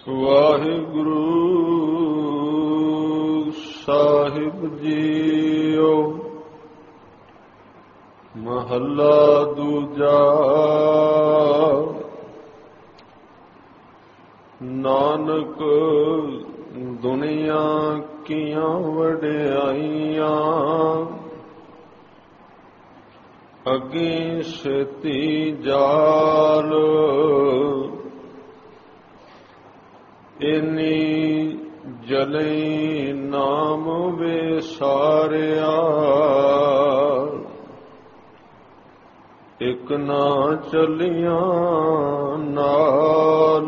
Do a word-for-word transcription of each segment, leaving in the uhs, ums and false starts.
ਵਾਹਿਗੁਰੂ ਸਾਹਿਬ JIO. ਮਹੱਲਾ ਦੂਜਾ। ਨਾਨਕ ਦੁਨੀਆ ਕੀਆਂ ਵਡਿਆਈਆਂ, ਅੱਗੇ ਛੇਤੀ ਜਾਲ। ਇਨੀ ਜਲਈ ਨਾਮ ਵਿਸਾਰਿਆ, ਇਕ ਨਾ ਚਲੀਆਂ ਨਾਲ।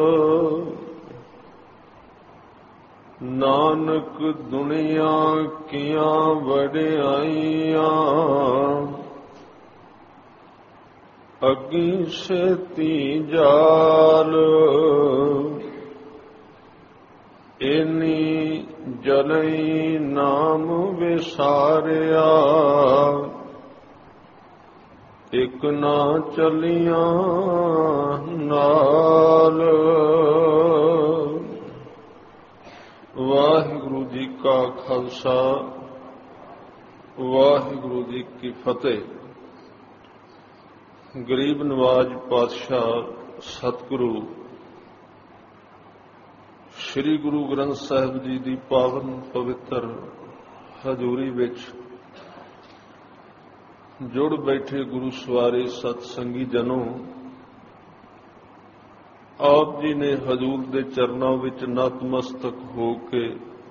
ਨਾਨਕ ਦੁਨੀਆ ਕੀਆਂ ਵਡਿਆਈਆਂ, ਅੱਗੀ ਛੇਤੀ ਜਾਲ। ਇਨੀ ਜਲਈ ਨਾਮ ਵਿਸਾਰਿਆ, ਇਕ ਨਾ ਚਲੀਆਂ ਨਾਲ। ਵਾਹਿਗੁਰੂ ਜੀ ਕਾ ਖਾਲਸਾ, ਵਾਹਿਗੁਰੂ ਜੀ ਕੀ ਫਤਿਹ। ਗਰੀਬ ਨਵਾਜ ਪਾਤਸ਼ਾਹ ਸਤਿਗੁਰੂ ਸ੍ਰੀ ਗੁਰੂ ਗ੍ਰੰਥ ਸਾਹਿਬ ਜੀ ਦੀ ਪਾਵਨ ਪਵਿੱਤਰ ਹਜ਼ੂਰੀ ਵਿੱਚ ਜੁੜ ਬੈਠੇ ਗੁਰੂ ਸਵਾਰੇ ਸਤ ਸੰਗੀ ਜਨੋ, ਆਪ ਜੀ ਨੇ ਹਜ਼ੂਰ ਦੇ ਚਰਨਾਂ ਵਿੱਚ ਨਤਮਸਤਕ ਹੋ ਕੇ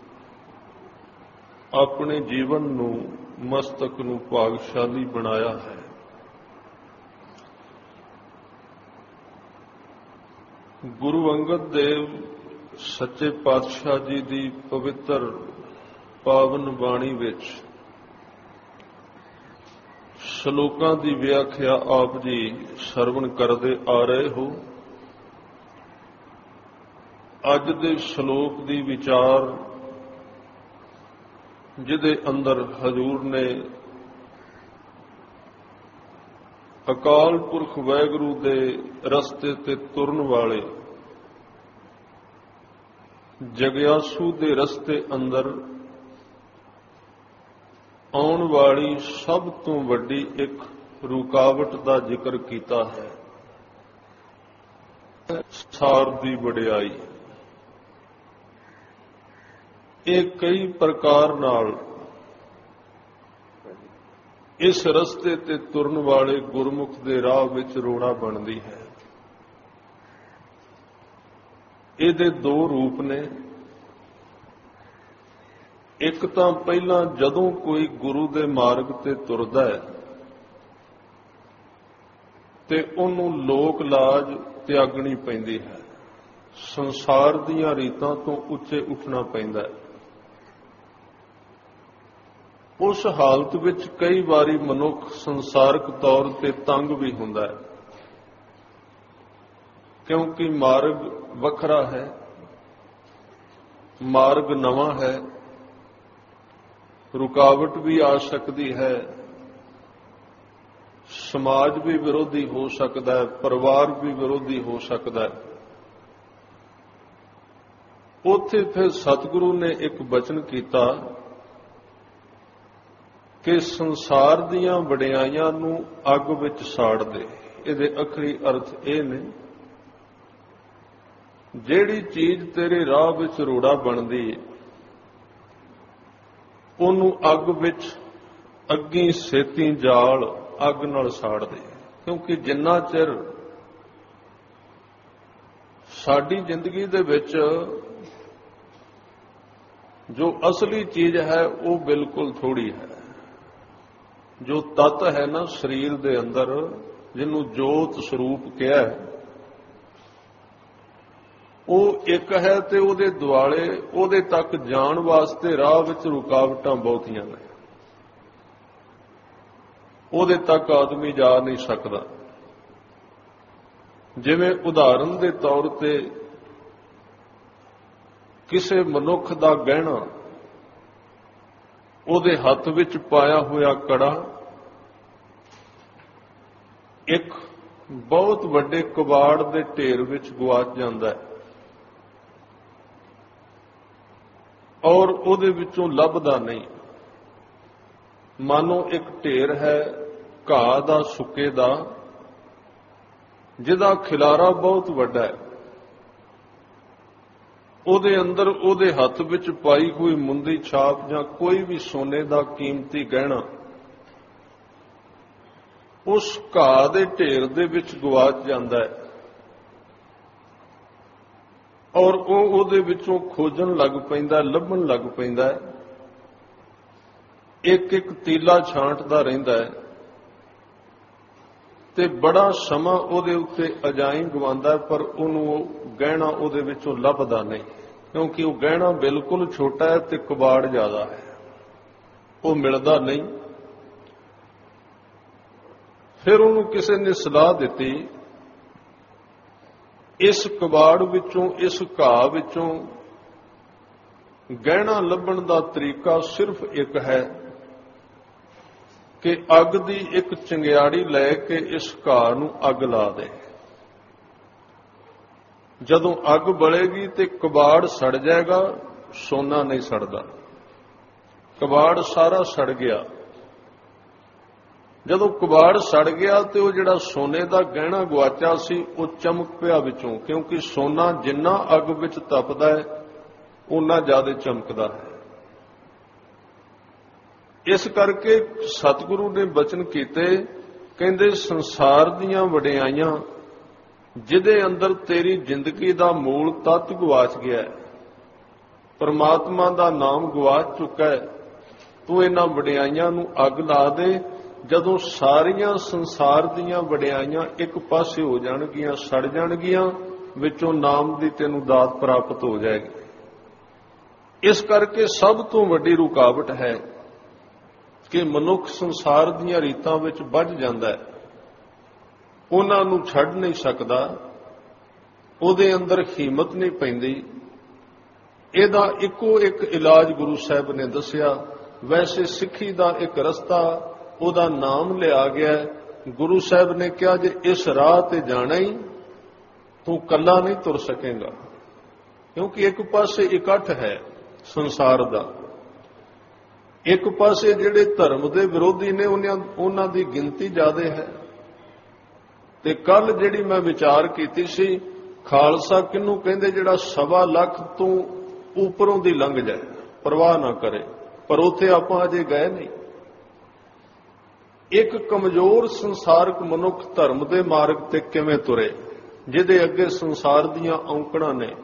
ਆਪਣੇ ਜੀਵਨ ਨੂੰ, ਮਸਤਕ ਨੂੰ ਭਾਗਸ਼ਾਲੀ ਬਣਾਇਆ ਹੈ। ਗੁਰੂ ਅੰਗਦ ਦੇਵ ਸੱਚੇ ਪਾਤਸ਼ਾਹ ਜੀ ਦੀ ਪਵਿੱਤਰ ਪਾਵਨ ਬਾਣੀ ਵਿੱਚ ਸ਼ਲੋਕਾਂ ਦੀ ਵਿਆਖਿਆ ਆਪ ਜੀ ਸਰਵਣ ਕਰਦੇ ਆ ਰਹੇ ਹੋ। ਅੱਜ ਦੇ ਸ਼ਲੋਕ ਦੀ ਵਿਚਾਰ, ਜਿਹਦੇ ਅੰਦਰ ਹਜ਼ੂਰ ਨੇ ਅਕਾਲ ਪੁਰਖ ਵਾਹਿਗੁਰੂ ਦੇ ਰਸਤੇ ਤੇ ਤੁਰਨ ਵਾਲੇ ਜਗਿਆਸੂ ਦੇ ਰਸਤੇ ਅੰਦਰ ਆਉਣ ਵਾਲੀ ਸਭ ਤੋਂ ਵੱਡੀ ਇੱਕ ਰੁਕਾਵਟ ਦਾ ਜ਼ਿਕਰ ਕੀਤਾ ਹੈ, ਸੰਸਾਰ ਦੀ ਵਡਿਆਈ। ਇਹ ਕਈ ਪ੍ਰਕਾਰ ਨਾਲ ਇਸ ਰਸਤੇ ਤੇ ਤੁਰਨ ਵਾਲੇ ਗੁਰਮੁਖ ਦੇ ਰਾਹ ਵਿੱਚ ਰੋੜਾ ਬਣਦੀ ਹੈ। ਇਹਦੇ ਦੋ ਰੂਪ ਨੇ। ਇੱਕ ਤਾਂ ਪਹਿਲਾਂ ਜਦੋਂ ਕੋਈ ਗੁਰੂ ਦੇ ਮਾਰਗ ਤੇ ਤੁਰਦਾ ਹੈ ਤੇ ਉਹਨੂੰ ਲੋਕ ਲਾਜ ਤਿਆਗਣੀ ਪੈਂਦੀ ਹੈ, ਸੰਸਾਰ ਦੀਆਂ ਰੀਤਾਂ ਤੋਂ ਉੱਚੇ ਉੱਠਣਾ ਪੈਂਦਾ ਹੈ। ਉਸ ਹਾਲਤ ਵਿੱਚ ਕਈ ਵਾਰੀ ਮਨੁੱਖ ਸੰਸਾਰਕ ਤੌਰ ਤੇ ਤੰਗ ਵੀ ਹੁੰਦਾ ਹੈ, ਕਿਉਂਕਿ ਮਾਰਗ ਵੱਖਰਾ ਹੈ, ਮਾਰਗ ਨਵਾਂ ਹੈ। ਰੁਕਾਵਟ ਵੀ ਆ ਸਕਦੀ ਹੈ, ਸਮਾਜ ਵੀ ਵਿਰੋਧੀ ਹੋ ਸਕਦਾ ਹੈ, ਪਰਿਵਾਰ ਵੀ ਵਿਰੋਧੀ ਹੋ ਸਕਦਾ ਹੈ। ਉੱਥੇ ਫਿਰ ਸਤਿਗੁਰੂ ਨੇ ਇੱਕ ਬਚਨ ਕੀਤਾ ਕਿ ਸੰਸਾਰ ਦੀਆਂ ਵਡਿਆਈਆਂ ਨੂੰ ਅੱਗ ਵਿੱਚ ਸਾੜ ਦੇ। ਇਹਦੇ ਅਖਰੀ ਅਰਥ ਇਹ ਨੇ, ਜਿਹੜੀ ਚੀਜ਼ ਤੇਰੇ ਰਾਹ ਵਿੱਚ ਰੋੜਾ ਬਣਦੀ ਹੈ, ਉਹਨੂੰ ਅੱਗ ਵਿੱਚ ਅੱਗੀ ਸੇਤੀ ਜਾਲ ਅੱਗ ਨਾਲ ਸਾੜ ਦੇ। ਕਿਉਂਕਿ ਜਿੰਨਾ ਚਿਰ ਸਾਡੀ ਜ਼ਿੰਦਗੀ ਦੇ ਵਿੱਚ ਜੋ ਅਸਲੀ ਚੀਜ਼ ਹੈ ਉਹ ਬਿਲਕੁਲ ਥੋੜੀ ਹੈ। ਜੋ ਤੱਤ ਹੈ ਨਾ ਸਰੀਰ ਦੇ ਅੰਦਰ, ਜਿਹਨੂੰ ਜੋਤ ਸਰੂਪ ਕਿਹਾ ਹੈ, ਉਹ ਇੱਕ ਹੈ ਤੇ ਉਹਦੇ ਦੁਆਲੇ ਉਹਦੇ ਤੱਕ ਜਾਣ ਵਾਸਤੇ ਰਾਹ ਵਿੱਚ ਰੁਕਾਵਟਾਂ ਬਹੁਤੀਆਂ ਨੇ। ਉਹਦੇ ਤੱਕ ਆਦਮੀ ਜਾ ਨਹੀਂ ਸਕਦਾ। ਜਿਵੇਂ ਉਦਾਹਰਨ ਦੇ ਤੌਰ ਤੇ ਕਿਸੇ ਮਨੁੱਖ ਦਾ ਗਹਿਣਾ, ਉਹਦੇ ਹੱਥ ਵਿੱਚ ਪਾਇਆ ਹੋਇਆ ਕੜਾ ਇੱਕ ਬਹੁਤ ਵੱਡੇ ਕਬਾੜ ਦੇ ਢੇਰ ਵਿੱਚ ਗਵਾਚ ਜਾਂਦਾ ਹੈ। ਔਰ ਉਹਦੇ ਵਿੱਚੋਂ ਲੱਭਦਾ ਨਹੀਂ। ਮਾਨੋ ਇੱਕ ਢੇਰ ਹੈ ਘਾਹ ਦਾ, ਸੁੱਕੇ ਦਾ, ਜਿਹਦਾ ਖਿਲਾਰਾ ਬਹੁਤ ਵੱਡਾ ਹੈ। ਉਹਦੇ ਅੰਦਰ ਉਹਦੇ ਹੱਥ ਵਿੱਚ ਪਾਈ ਕੋਈ ਮੁੰਦੀ ਛਾਪ ਜਾਂ ਕੋਈ ਵੀ ਸੋਨੇ ਦਾ ਕੀਮਤੀ ਗਹਿਣਾ ਉਸ ਘਾਹ ਦੇ ਢੇਰ ਦੇ ਵਿੱਚ ਗਵਾਚ ਜਾਂਦਾ ਹੈ, ਔਰ ਉਹ ਉਹਦੇ ਵਿੱਚੋਂ ਖੋਜਣ ਲੱਗ ਪੈਂਦਾ, ਲੱਭਣ ਲੱਗ ਪੈਂਦਾ ਹੈ। ਇੱਕ ਇੱਕ ਤੀਲਾ ਛਾਂਟਦਾ ਰਹਿੰਦਾ ਹੈ ਤੇ ਬੜਾ ਸਮਾਂ ਉਹਦੇ ਉੱਤੇ ਅਜਾਈਂ ਗਵਾਉਂਦਾ, ਪਰ ਉਹਨੂੰ ਉਹ ਗਹਿਣਾ ਉਹਦੇ ਵਿੱਚੋਂ ਲੱਭਦਾ ਨਹੀਂ, ਕਿਉਂਕਿ ਉਹ ਗਹਿਣਾ ਬਿਲਕੁਲ ਛੋਟਾ ਹੈ ਤੇ ਕਬਾੜ ਜ਼ਿਆਦਾ ਹੈ, ਉਹ ਮਿਲਦਾ ਨਹੀਂ। ਫਿਰ ਉਹਨੂੰ ਕਿਸੇ ਨੇ ਸਲਾਹ ਦਿੱਤੀ, ਇਸ ਕਬਾੜ ਵਿੱਚੋਂ, ਇਸ ਘਾਹ ਵਿੱਚੋਂ ਗਹਿਣਾ ਲੱਭਣ ਦਾ ਤਰੀਕਾ ਸਿਰਫ ਇੱਕ ਹੈ ਕਿ ਅੱਗ ਦੀ ਇੱਕ ਚੰਗਿਆੜੀ ਲੈ ਕੇ ਇਸ ਘਾਹ ਨੂੰ ਅੱਗ ਲਾ ਦੇ। ਜਦੋਂ ਅੱਗ ਬਲੇਗੀ ਤੇ ਕਬਾੜ ਸੜ ਜਾਏਗਾ, ਸੋਨਾ ਨਹੀਂ ਸੜਦਾ। ਕਬਾੜ ਸਾਰਾ ਸੜ ਗਿਆ। ਜਦੋਂ ਕਬਾੜ ਸੜ ਗਿਆ ਤੇ ਉਹ ਜਿਹੜਾ ਸੋਨੇ ਦਾ ਗਹਿਣਾ ਗਵਾਚਾ ਸੀ ਉਹ ਚਮਕ ਪਿਆ ਵਿੱਚੋਂ, ਕਿਉਂਕਿ ਸੋਨਾ ਜਿੰਨਾ ਅੱਗ ਵਿੱਚ ਤਪਦਾ ਹੈ ਓਨਾ ਜ਼ਿਆਦਾ ਚਮਕਦਾ ਹੈ। ਇਸ ਕਰਕੇ ਸਤਿਗੁਰੂ ਨੇ ਬਚਨ ਕੀਤੇ, ਕਹਿੰਦੇ ਸੰਸਾਰ ਦੀਆਂ ਵਡਿਆਈਆਂ ਜਿਹਦੇ ਅੰਦਰ ਤੇਰੀ ਜ਼ਿੰਦਗੀ ਦਾ ਮੂਲ ਤੱਤ ਗਵਾਚ ਗਿਆ ਹੈ, ਪਰਮਾਤਮਾ ਦਾ ਨਾਮ ਗਵਾਚ ਚੁੱਕਾ ਹੈ, ਤੂੰ ਇਹਨਾਂ ਵਡਿਆਈਆਂ ਨੂੰ ਅੱਗ ਲਾ ਦੇ। ਜਦੋਂ ਸਾਰੀਆਂ ਸੰਸਾਰ ਦੀਆਂ ਵਡਿਆਈਆਂ ਇੱਕ ਪਾਸੇ ਹੋ ਜਾਣਗੀਆਂ, ਸੜ ਜਾਣਗੀਆਂ, ਵਿੱਚੋਂ ਨਾਮ ਦੀ ਤੈਨੂੰ ਦਾਤ ਪ੍ਰਾਪਤ ਹੋ ਜਾਏਗੀ। ਇਸ ਕਰਕੇ ਸਭ ਤੋਂ ਵੱਡੀ ਰੁਕਾਵਟ ਹੈ ਕਿ ਮਨੁੱਖ ਸੰਸਾਰ ਦੀਆਂ ਰੀਤਾਂ ਵਿੱਚ ਵੱਜ ਜਾਂਦਾ ਹੈ, ਉਹਨਾਂ ਨੂੰ ਛੱਡ ਨਹੀਂ ਸਕਦਾ, ਉਹਦੇ ਅੰਦਰ ਹਿੰਮਤ ਨਹੀਂ ਪੈਂਦੀ। ਇਹਦਾ ਇੱਕੋ ਇੱਕ ਇਲਾਜ ਗੁਰੂ ਸਾਹਿਬ ਨੇ ਦੱਸਿਆ। ਵੈਸੇ ਸਿੱਖੀ ਦਾ ਇੱਕ ਰਸਤਾ, ਉਹਦਾ ਨਾਮ ਲਿਆ ਗਿਆ। ਗੁਰੂ ਸਾਹਿਬ ਨੇ ਕਿਹਾ ਜੇ ਇਸ ਰਾਹ ਤੇ ਜਾਣਾ ਹੀ ਤੂੰ ਕੱਲਾ ਨਹੀਂ ਤੁਰ ਸਕੇਗਾ, ਕਿਉਂਕਿ ਇੱਕ ਪਾਸੇ ਇਕੱਠ ਹੈ ਸੰਸਾਰ ਦਾ, ਇੱਕ ਪਾਸੇ ਜਿਹੜੇ ਧਰਮ ਦੇ ਵਿਰੋਧੀ ਨੇ ਉਹਨਾਂ ਦੀ ਗਿਣਤੀ ਜ਼ਿਆਦਾ ਹੈ। ਤੇ ਕੱਲ ਜਿਹੜੀ ਮੈਂ ਵਿਚਾਰ ਕੀਤੀ ਸੀ, ਖਾਲਸਾ ਕਿਹਨੂੰ ਕਹਿੰਦੇ, ਜਿਹੜਾ ਸਵਾ ਲੱਖ ਤੋਂ ਉੱਪਰੋਂ ਦੀ ਲੰਘ ਜਾਏ, ਪਰਵਾਹ ਨਾ ਕਰੇ, ਪਰ ਉੱਥੇ ਆਪਾਂ ਅਜੇ ਗਏ ਨਹੀਂ। ਇੱਕ ਕਮਜ਼ੋਰ ਸੰਸਾਰਕ ਮਨੁੱਖ ਧਰਮ ਦੇ ਮਾਰਗ ਤੇ ਕਿਵੇਂ ਤੁਰੇ, ਜਿਹਦੇ ਅੱਗੇ ਸੰਸਾਰ ਦੀਆਂ ਔਂਕੜਾਂ ਨੇ,